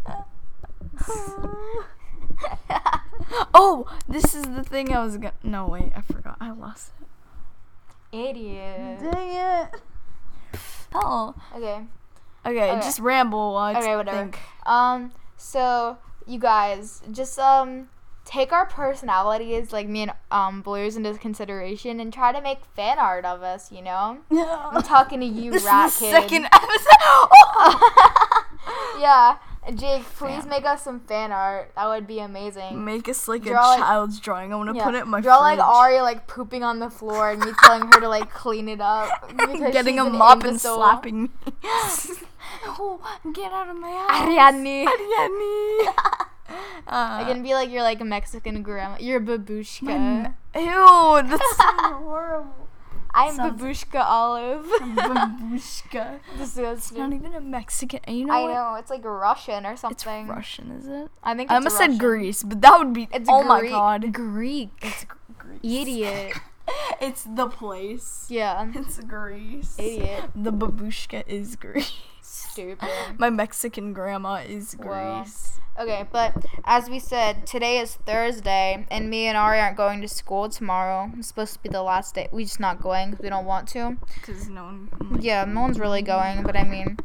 Oh, this is the thing I was gonna. No, wait, I forgot. I lost it. Idiot. Dang it. Oh. Okay, just ramble while I whatever. think. So you guys just take our personalities, like me and Blair's, into consideration and try to make fan art of us, you know? Yeah. I'm talking to you, this rat is the kid. second episode. Yeah. Jake, please make us some fan art. That would be amazing. Make us like a child's drawing. I'm gonna put it in my Draw fridge. like Ari like pooping on the floor and me telling her to like clean it up. Getting a mop and slapping me. Oh, get out of my house. Ariadne. I can be like your like Mexican grandma. You're babushka. Ew, that's horrible. I'm Babushka Olive. Babushka. Disgusting. It's not even a Mexican. You know I know. It's like Russian or something. It's Russian, is it? I think I it's almost Russian. said Greece, but that would be. It's oh Greek. my god. Greek. It's Greece. Idiot. It's the place. Yeah. It's Greece. Idiot. The babushka is Greece. Stupid. My Mexican grandma is Greece. Okay, but as we said, today is Thursday, and me and Ari aren't going to school tomorrow. It's supposed to be the last day. We're just not going because we don't want to. Because no one. Yeah, no one's really going, but I mean,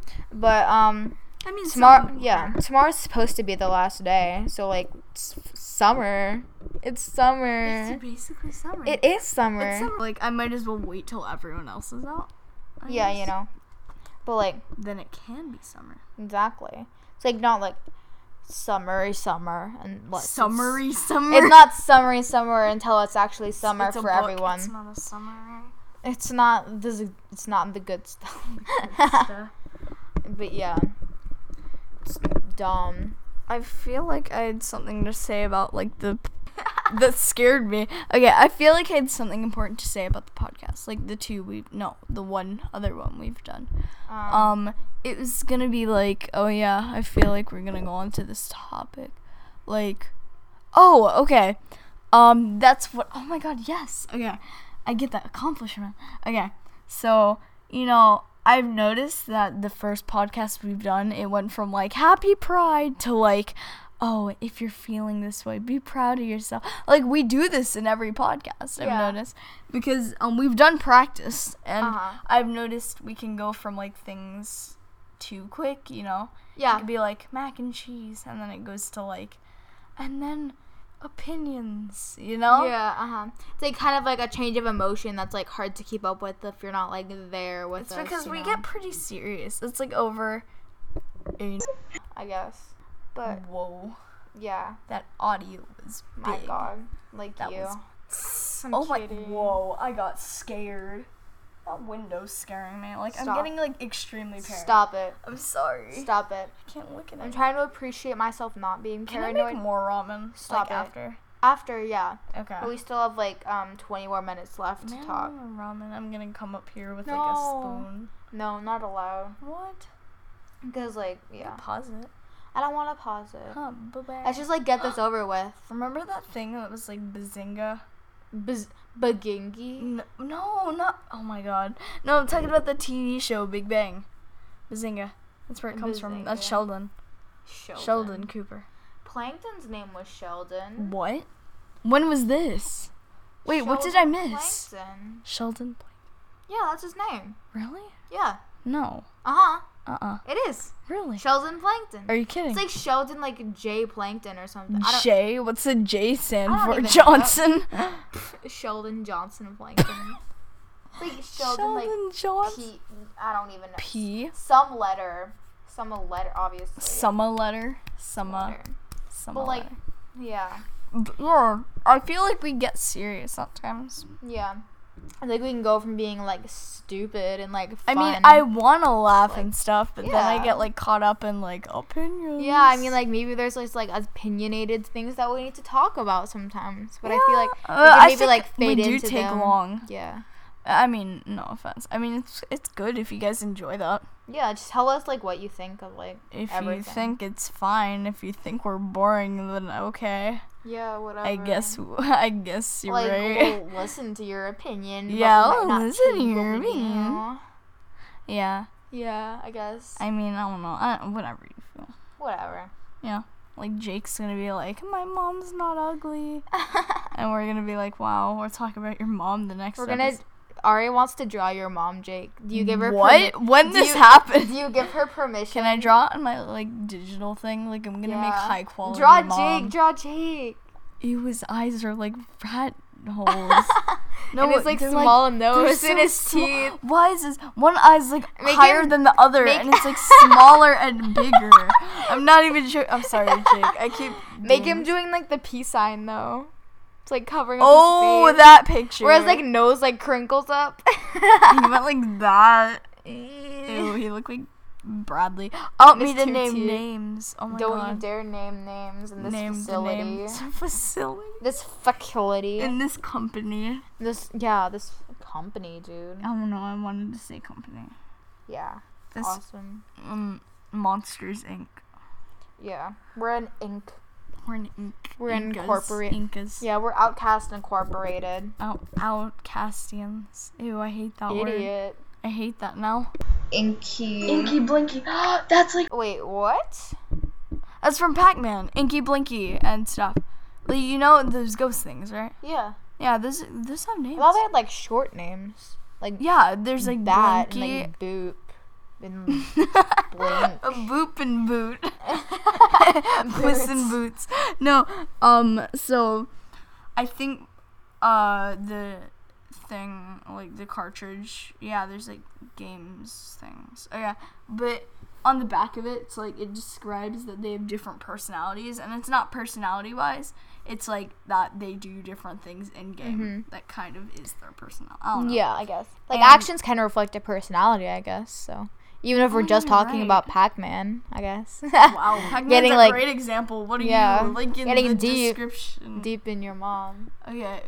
tomorrow. Yeah, tomorrow's supposed to be the last day. So like, summer. It's summer. It's basically summer. It is summer. It's summer. Like, I might as well wait till everyone else is out. Yeah, you know. But, like... Then it can be summer. Exactly. It's, like, not, like, summery summer. And what? Summery summer? It's not summery summer until it's actually summer for everyone. It's not a summer, right? It's not the good stuff. But, yeah. It's dumb. I feel like I had something to say about, like, that scared me. Okay, I feel like I had something important to say about the podcast. Like, the one other one we've done. It was gonna be like, oh yeah, I feel like we're gonna go on to this topic. Like, oh, okay. That's what, oh my god, yes. Okay, I get that accomplishment. Okay, so, you know, I've noticed that the first podcast we've done, it went from, like, happy pride to, like, oh, if you're feeling this way, be proud of yourself. Like, we do this in every podcast, I've noticed. Because we've done practice, and I've noticed we can go from, like, things too quick, you know? Yeah. It could be, like, mac and cheese, and then it goes to, like, and then opinions, you know? Yeah, It's, like, kind of, like, a change of emotion that's, like, hard to keep up with if you're not, like, there with us, It's because we get pretty serious. It's, like, over... I guess. But whoa, yeah, that audio was big. My god, like that you. Oh my, whoa, I got scared. That window's scaring me. Like, Stop. I'm getting, like, extremely paranoid. Stop it. I'm sorry. Stop it. I can't look at it. I'm trying to appreciate myself not being paranoid. Can I make more ramen? Stop like, it. After, yeah. Okay. But we still have, like, 20 more minutes left to talk. Ramen. I'm gonna come up here with, like, a spoon. No, not allowed. What? Because, like, yeah. Pause it. I don't want to pause it. Huh, Let's just, like, get this over with. Remember that thing that was, like, Bazinga? Bagingi? No, not... Oh, my God. No, I'm talking about the TV show, Big Bang. Bazinga. That's where it comes from. That's Sheldon. Sheldon Cooper. Plankton's name was Sheldon. What? When was this? Wait, what did I miss? Plankton. Sheldon Plankton. Yeah, that's his name. Really? Yeah. No. It is. Really? Sheldon Plankton. Are you kidding? It's like Sheldon, like J Plankton or something. J? What's the J stand for? Johnson? Sheldon Johnson Plankton. It's like Sheldon Johnson? P. I don't even know. P? Some letter, obviously. Summa letter? But like, yeah. I feel like we get serious sometimes. Yeah. I think we can go from being, like, stupid and, like, fun. I mean, I want to laugh and stuff, but then I get, like, caught up in, like, opinions. Yeah, I mean, like, maybe there's, like, opinionated things that we need to talk about sometimes. But I feel like we can maybe, fade into them. We do take long. Yeah. I mean, no offense. I mean, it's good if you guys enjoy that. Yeah, just tell us, like, what you think of, like, everything. If you think it's fine. If you think we're boring, then okay. Yeah, whatever. I guess you're right. We'll listen to your opinion. Yeah, I'll listen to your opinion. Yeah. Yeah, I guess. I mean, I don't know. Whatever you feel. Whatever. Yeah. Like, Jake's gonna be like, my mom's not ugly. And we're gonna be like, wow, we're talking about your mom the next episode. Ari wants to draw your mom, Jake. Do you give her what? When this happened? Do you give her permission? Can I draw it on my, like, digital thing? Like, I'm gonna make high quality Draw Jake. Ew, his eyes are like rat holes. No, and it's like small nose in his teeth. Why is this? One eye's like higher than the other, and it's like smaller and bigger. I'm not even sure. I'm sorry, Jake. I keep make him doing like the peace sign though. It's like covering up his face. That picture. Whereas like nose like crinkles up. He went like that. Ew, he looked like Bradley. Want me to name names. Oh my god. Don't you dare name names in this facility. This faculty. In this company. This company, dude. I don't know. I wanted to say company. Yeah. This, awesome. Monsters Inc. Yeah. We're an Inc. We're incorporated. Incas. Yeah, we're Outcast Incorporated. Outcastians. Ew, I hate that word. Idiot. I hate that now. Inky Blinky. That's like... Wait, what? That's from Pac-Man. Inky Blinky and stuff. Like, you know those ghost things, right? Yeah. Yeah, those have names. Well, they had, like, short names. Like, yeah, there's, like, that Blinky. And, like, Boop. And Blink. A Boop and Boot. Puss in Boots. No, so... I think the thing, like the cartridge, yeah, there's like games things. Oh yeah, but on the back of it, it's like it describes that they have different personalities, and it's not personality wise. It's like that they do different things in game. That kind of is their personality. I don't know. Yeah, I guess. Like actions kind of reflect a personality, I guess. So even if we're just talking about Pac-Man, I guess. Wow, Pac-Man's a great example. What are you like in getting the description? Deep in your mom. Okay.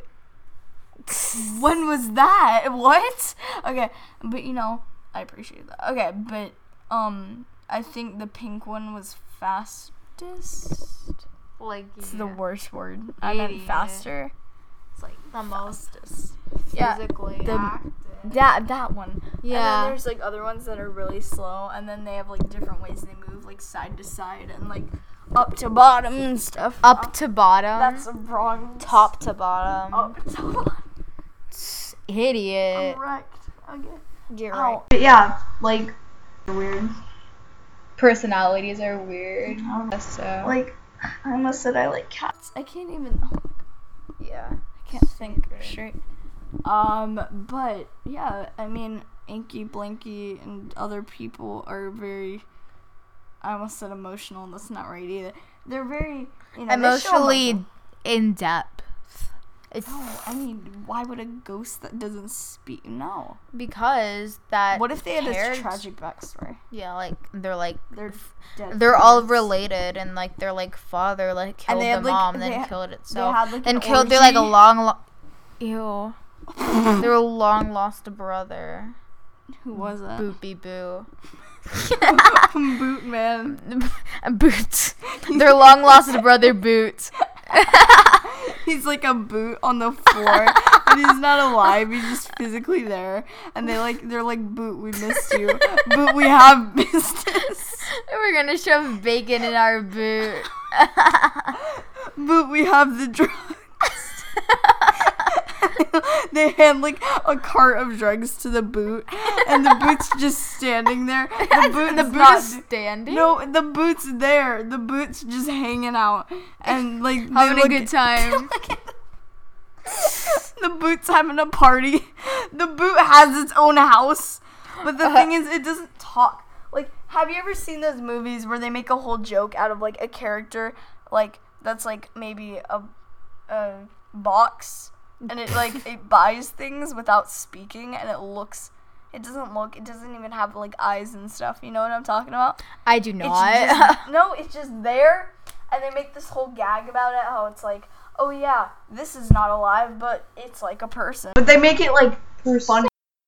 When was that? What? Okay, but I appreciate that. Okay, but I think the pink one was fastest. Like it's the worst word. I meant faster. It's like the most physically active. That one. Yeah. And then there's like other ones that are really slow, and then they have like different ways they move, like side to side and like up to bottom and stuff. Up to bottom. That's wrong. Top to bottom. Up to bottom. Idiot. Correct. Okay. You're right. But yeah, like weird. Personalities are weird. So like I almost said I like cats. I can't even. Yeah. I can't think straight. But yeah, I mean, Inky Blinky and other people are very. I almost said emotional, and that's not right either. They're very emotionally in depth. No, I mean, why would a ghost that doesn't speak? No, because that. What if they had a tragic backstory? Yeah, like they're dead. They're all related, and like their like father like killed the mom, and then killed itself, then killed their like a long. Ew. Their long lost brother. Who was it? Boopy Boo. Boot man. Boot. Their long lost brother Boot. He's like a boot on the floor, but he's not alive. He's just physically there, and they're like, Boot, we missed you. Boot, we have business. We're gonna shove bacon in our boot. Boot, we have the drugs. They hand like a cart of drugs to the Boot, and the Boot's just standing there. The boot is standing? No, the Boot's there. The Boot's just hanging out and like having a good time. The Boot's having a party. The Boot has its own house, but the thing is, it doesn't talk. Like, have you ever seen those movies where they make a whole joke out of like a character like that's like maybe a box? And it like it buys things without speaking, and it doesn't even have like eyes and stuff. You know what I'm talking about? I do not. It's just there, and they make this whole gag about it. How it's like, oh yeah, this is not alive, but it's like a person. But they make it like funny.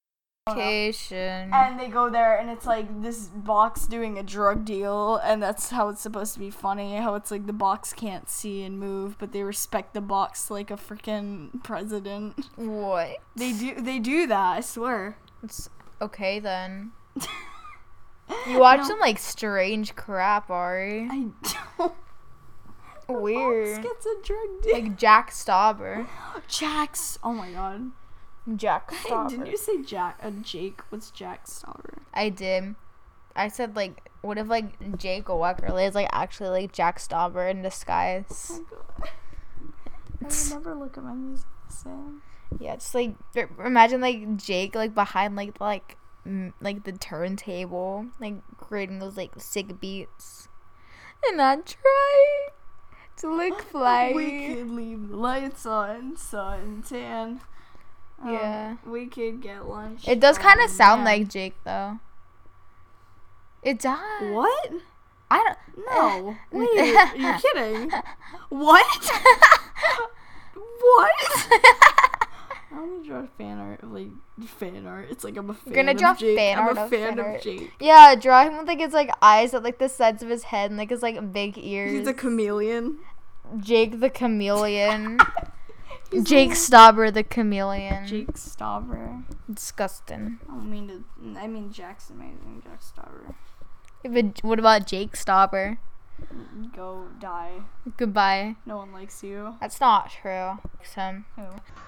And they go there, and it's like this box doing a drug deal, and that's how it's supposed to be funny. How it's like the box can't see and move, but they respect the box like a freaking president. What? They do that, I swear. It's okay then. You watch some like strange crap, Ari. I don't. Weird. The box gets a drug deal. Like Jack Stauber. Jax. Oh my god. Jack Stauber. Didn't you say Jake was Jack Stauber? I did. I said like, what if like Jake Weckerly is like actually like Jack Stauber in disguise? Oh my god. I would never look at my music the same. Yeah, just like imagine like Jake like behind like the turntable, like creating those like sick beats, and I try to look fly. We could leave the lights on, sun tan. Yeah. We could get lunch. It does kind of sound like Jake, though. It does. What? I don't. No. Wait, you're kidding. What? What? I'm gonna draw fan art. It's like I'm a fan. You're gonna draw fan art. I'm a fan of Jake. Yeah, draw him with like his like eyes at like the sides of his head and like his like big ears. He's a chameleon. Jake the chameleon. Jake Stauber the chameleon. Jake Stauber. Disgusting. I mean Jack's amazing. Jack Stauber. But what about Jake Stauber? Go die. Goodbye. No one likes you. That's not true. Who?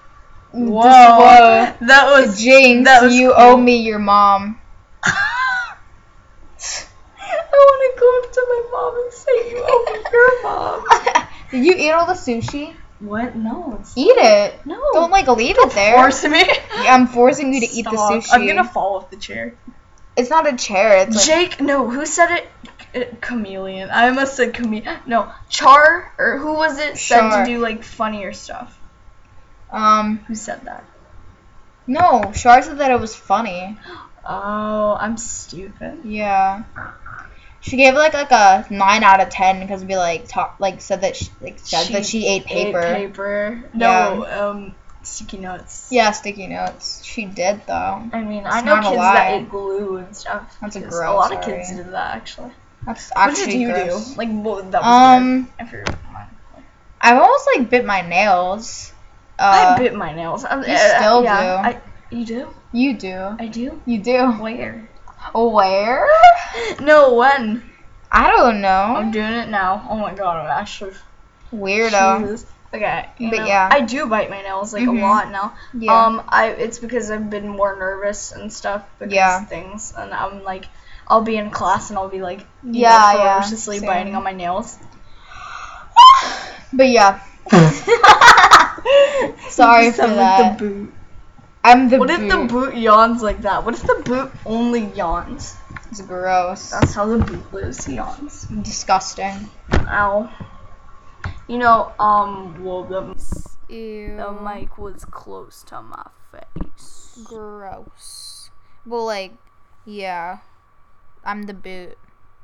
Whoa. That was Jinx. You cool. Owe me your mom. I want to go up to my mom and say you owe me your mom. Did you eat all the sushi? What? No. Eat it. No. Don't leave it there. Force me. Yeah, I'm forcing you to eat the sushi. I'm gonna fall off the chair. It's not a chair. It's Jake. No. Who said it? Chameleon. I almost said chameleon. No. Char or who was it? Said to do funnier stuff. Who said that? No. Char said that it was funny. Oh, I'm stupid. Yeah. She gave it a 9 out of 10 because we said that she ate paper. Ate paper. No, sticky notes. Yeah, sticky notes. She did though. I mean, I know kids that ate glue and stuff. That's gross. A lot of kids did that actually. That's actually What did you gross. do? That was good. I forgot mine. I've almost bit my nails. I bit my nails. You still do. You do? You do. I do? You do. Where? Where? No, when? I don't know. I'm doing it now. Oh my god, I'm actually weirdo. Jesus. Okay, but yeah, I do bite my nails a lot now. Yeah. It's because I've been more nervous and stuff because of things, and I'm I'll be in class and I'll be ferociously biting on my nails. But yeah. Sorry for that. The boot. I'm the boot. What if the boot yawns like that? What if the boot only yawns? It's gross. That's how the boot lives. He yawns. Disgusting. Ow. Well, the mic was close to my face. Gross. Well, yeah. I'm the boot.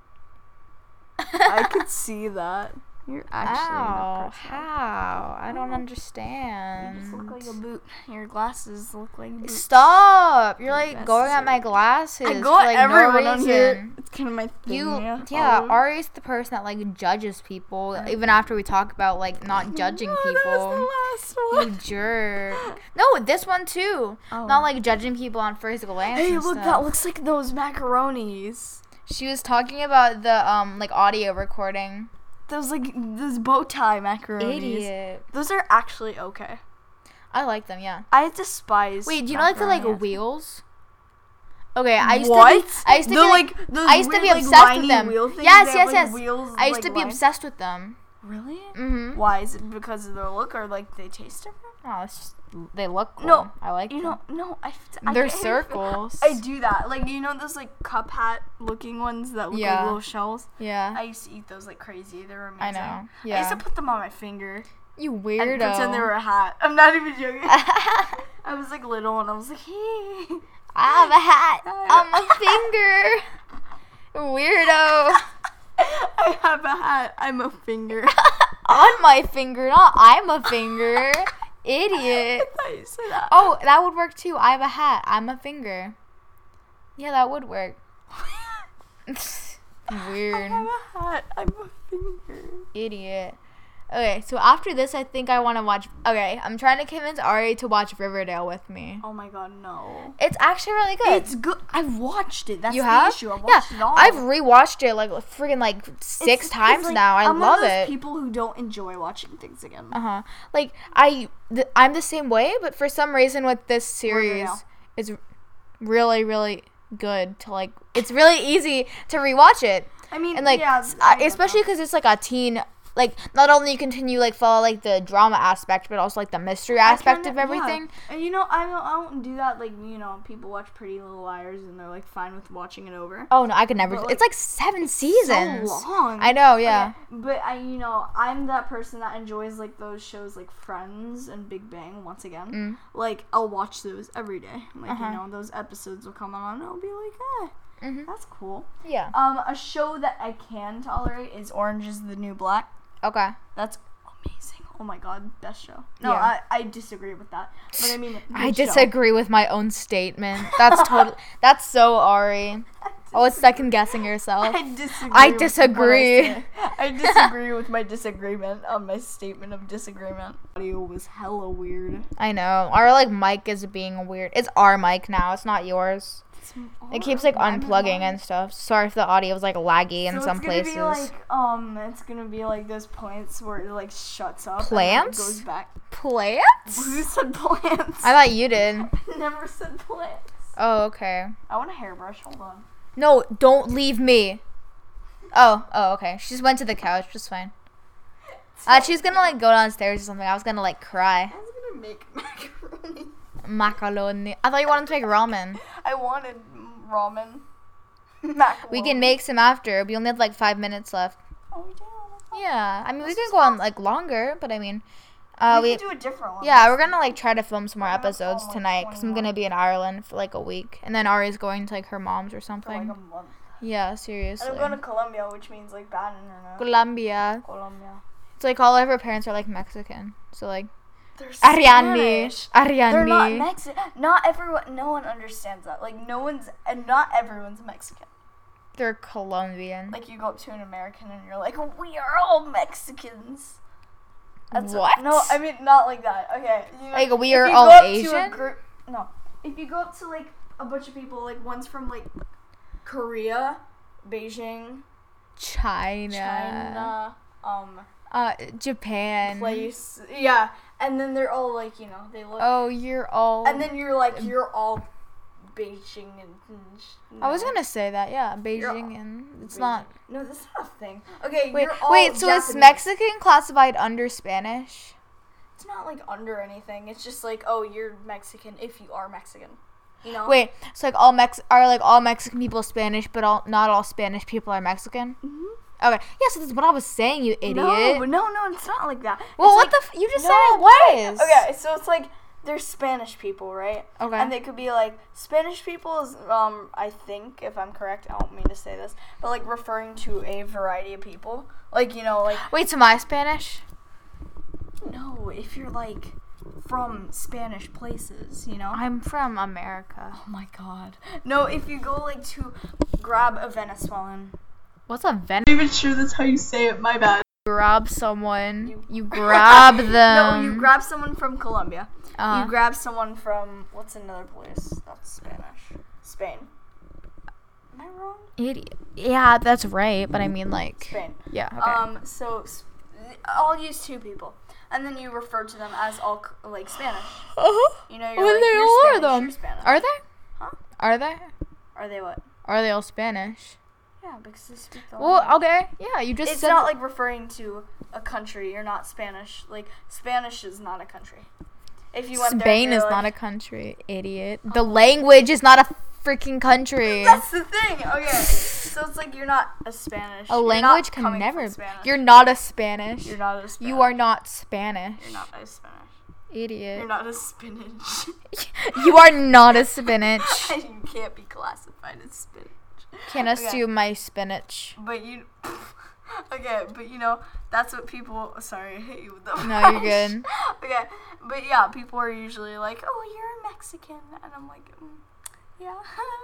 I could see that. You're actually how? I don't understand. You just look like a boot. Your glasses look like a boot. Stop! You're going at my glasses. I go at everyone on here. It's kind of my thing. Ari's the person that judges people, even after we talk about not judging people. That was the last one. You jerk. No, this one too. Oh. Not judging people on first glance. Hey, look, that looks like those macaronis. She was talking about the audio recording. Those bow tie macaronis. Idiot. Those are actually okay. I like them, yeah. I despise. Wait, do you know the wheels? Okay, I used to be obsessed with them. Yes. Wheels, I used to be obsessed with them. Really? Mhm. Why? Is it because of their look or they taste different? No, it's just they look cool. No, I like them. No, they're circles. I do that. Those cup hat looking ones that look like little shells. Yeah. I used to eat those like crazy. They were amazing. I know. Yeah. I used to put them on my finger. You weirdo. And pretend they were a hat. I'm not even joking. I was little and I was like, hey. I have a hat on my finger. Weirdo. I have a hat. I'm a finger. On my finger, not I'm a finger. Idiot. I thought you said that. Oh, that would work too. I have a hat. I'm a finger. Yeah, that would work. Weird. I have a hat. I'm a finger. Idiot. Okay, so after this, I think I want to watch. Okay, I'm trying to convince Ari to watch Riverdale with me. Oh my god, no. It's actually really good. It's good. I've watched it. That's you the have? issue. I've watched it all. I've rewatched it freaking 6 times now. I love it. People who don't enjoy watching things again. I'm the same way, but for some reason with this series, it's really, really good to It's really easy to rewatch it. I mean, and especially because it's a teen. Not only you continue follow the drama aspect, but also the mystery aspect of everything. Yeah. And I don't do that. People watch Pretty Little Liars and they're fine with watching it over. Oh no, I could never. It's 7 seasons. So long. I know, yeah. Okay. But I'm that person that enjoys those shows Friends and Big Bang. Once again, I'll watch those every day. Those episodes will come on and I'll be that's cool. Yeah. A show that I can tolerate is Orange Is the New Black. Okay. That's amazing. Oh my god, best show. No, yeah. I disagree with that. But I disagree with my own statement. That's that's so Ari. It's second guessing yourself. I disagree. I disagree with my disagreement on my statement of disagreement. Audio was hella weird. I know. Our mic is being weird. It's our mic now. It's not yours. It keeps unplugging and stuff. Sorry if the audio is laggy in some places. It's gonna be those plants where it shuts up. Plants? And goes back. Plants? Who said plants? I thought you did. I never said plants. Oh, okay. I want a hairbrush. Hold on. No, don't leave me. Oh, okay. She just went to the couch. Just fine. She's gonna like go downstairs or something. I was gonna like cry. I was gonna make macaroni. Macaroni. I thought you wanted to make ramen. I wanted ramen. Macaroni. We can make some after. We only have like 5 minutes left. Oh, we do. Yeah, I mean we can go on like longer, but I mean, we can do a different one. Yeah, we're gonna like try to film some more We're gonna episodes film, like, tonight because I'm gonna be in Ireland for like a week, and then Ari's going to like her mom's or For something. like a month. Yeah, seriously. And I'm going to Colombia, which means like bad internet. Colombia. Colombia. It's like all of her parents are like Mexican, so like They're Ariane. Spanish. Ariane. They're not Mexican. Not everyone. No one understands that. Like not everyone's Mexican. They're Colombian. Like you go up to an American and you're like, we are all Mexicans. What? No, I mean not like that. Okay. You know, Like we if are you all go up to a Asian? group, no. If you go up to like a bunch of people, like one's from like Korea, Beijing, China. Japan. place, yeah, and then they're all like, you know, they look. Oh, you're all. And then you're like, you're all Beijing and. I was gonna say that, yeah, Beijing, and it's not. No, that's not a thing. Okay, Wait, you're all so is Japanese. Mexican classified under Spanish? It's not like under anything. It's just like, oh, you're Mexican if you are Mexican. You know. Wait, so like all all Mexican people Spanish, but not all Spanish people are Mexican? Mhm. Okay, yeah, so that's what I was saying, you idiot. No, it's not like that. Well, It's what like, you just no, said it was. Okay, so it's like there's Spanish people, right? Okay. And they could be like Spanish people is I think, if I'm correct, I don't mean to say this, but like referring to a variety of people. Like, you know, like Wait, so my Spanish? no, if you're like from Spanish places, you know? I'm from America. Oh my god. No, if you go like to grab a Venezuelan. What's a Ven? I'm not even sure that's how you say it. My bad. Grab someone. You grab them. No, you grab someone from Colombia. Uh-huh. You grab someone from what's another place that's Spanish? Spain. Am I wrong? Idiot. Yeah, that's right, but I mean like. Spain. Yeah. Okay. So I'll use two people, and then you refer to them as all like Spanish. Uh-huh. You know, you're Well, like, they you're all are Spanish, them. you're Spanish. Are they? Huh? Are they? Are they what? Are they all Spanish? Yeah, because they speak the Well, language. okay. Yeah, you just It's said. not like referring to a country. You're not Spanish. Like Spanish is not a country. If you went Spain there, is you're not a like, country, idiot. The language is not a freaking country. That's the thing. Okay, so it's like you're not a Spanish. A You're language not can coming never. from Spanish. You're not a Spanish. You're not a Spanish. You are not Spanish. You're not a Spanish. Idiot. You're not a spinach. You are not a spinach. You can't be classified as spinach. Can us Okay. do my spinach? But you. Okay, but you know that's what people. Sorry, I hate you with the. No, you're good. Okay, but yeah, people are usually like, "Oh, you're a Mexican," and I'm like, "Yeah."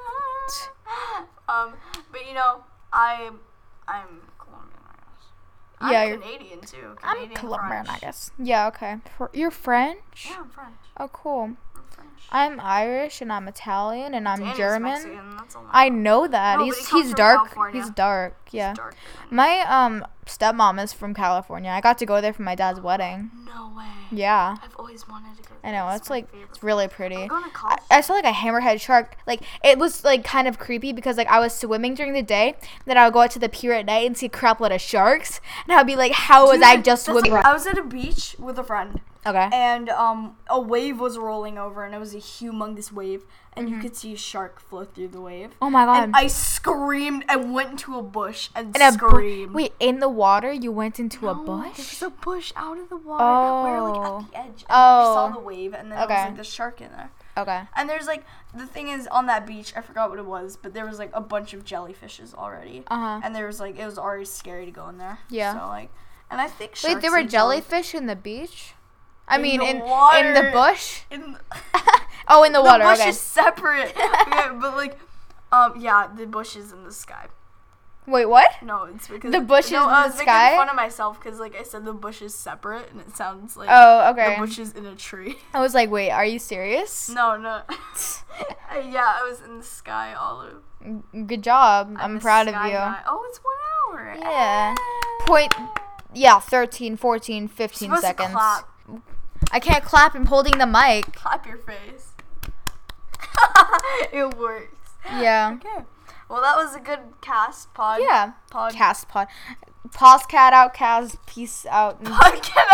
But you know, I'm Colombian, I guess. Yeah, I'm you're- Canadian too. I'm Canadian Colombian, French. I guess. Yeah, okay. You're French? Yeah, I'm French. Oh, cool. I'm French. I'm Irish and I'm Italian and I'm Danny's German. Mexican, that's all I know that. No, but he he's comes from dark. California. He's dark. Yeah. He's darker than- My stepmom is from California. I got to go there for my dad's wedding. No way. Yeah. I've always wanted to go. I know. there. It's my like favorite it's really pretty. I'm going to college. I saw like a hammerhead shark. Like it was like kind of creepy because like I was swimming during the day, then I would go out to the pier at night and see a crap load of sharks, and I'd be like, "How was I Dude, just that's swimming?" like- I was at a beach with a friend, Okay. and a wave was rolling over, and it was a humongous wave, and you could see a shark flow through the wave. Oh my god. And I screamed and went into a bush and In a screamed. wait, in the water, you went into a No, bush? There was a bush out of the water. We were like Oh. at the edge. And Oh. we saw the wave, and then it was Okay. like the shark in there. Okay. And there's like the thing is on that beach, I forgot what it was, but there was like a bunch of jellyfishes already. Uh-huh. And there was like it was already scary to go in there. Yeah. So like, and I think Wait, sharks there were and jelly- jellyfish in the beach? I In mean, the in the water. bush? In the, Oh, in the water. the bush Okay. is separate. Yeah, but like, yeah, the bush is in the sky. Wait, what? No, it's because The bush is no, in I the was sky? making fun of myself because like I said the bush is separate, and it sounds like Oh, okay. the bush is in a tree. I was like, wait, are you serious? No. Yeah, I was in the sky all over. Good job. I'm a proud of sky you. guy. Oh, it's 1 hour. Yeah. Hey. Point. Yeah, 13, 14, 15 Supposed to seconds. clap. I can't clap. I'm holding the mic. Clap your face. It works. Yeah. Okay. Well, that was a good cast pod. Yeah. Pod. Cast pod. Pause cat outcast. Peace out. Podcast.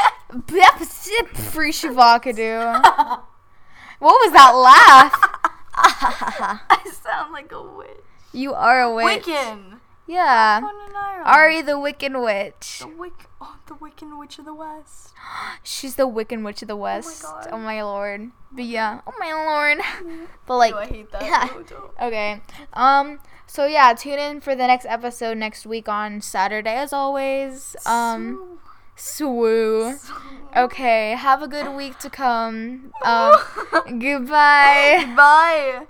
Free Shavakadu. What was that laugh? I sound like a witch. You are a witch. Wiccan. Yeah. Ari the Wiccan Witch. The Wiccan Witch of the West. She's the Wiccan Witch of the West. God. Oh my lord. But yeah. Oh my lord. But like. Oh, I hate that. Yeah. Okay. So yeah, tune in for the next episode next week on Saturday as always. Swoo. Okay, have a good week to come. Goodbye. Bye.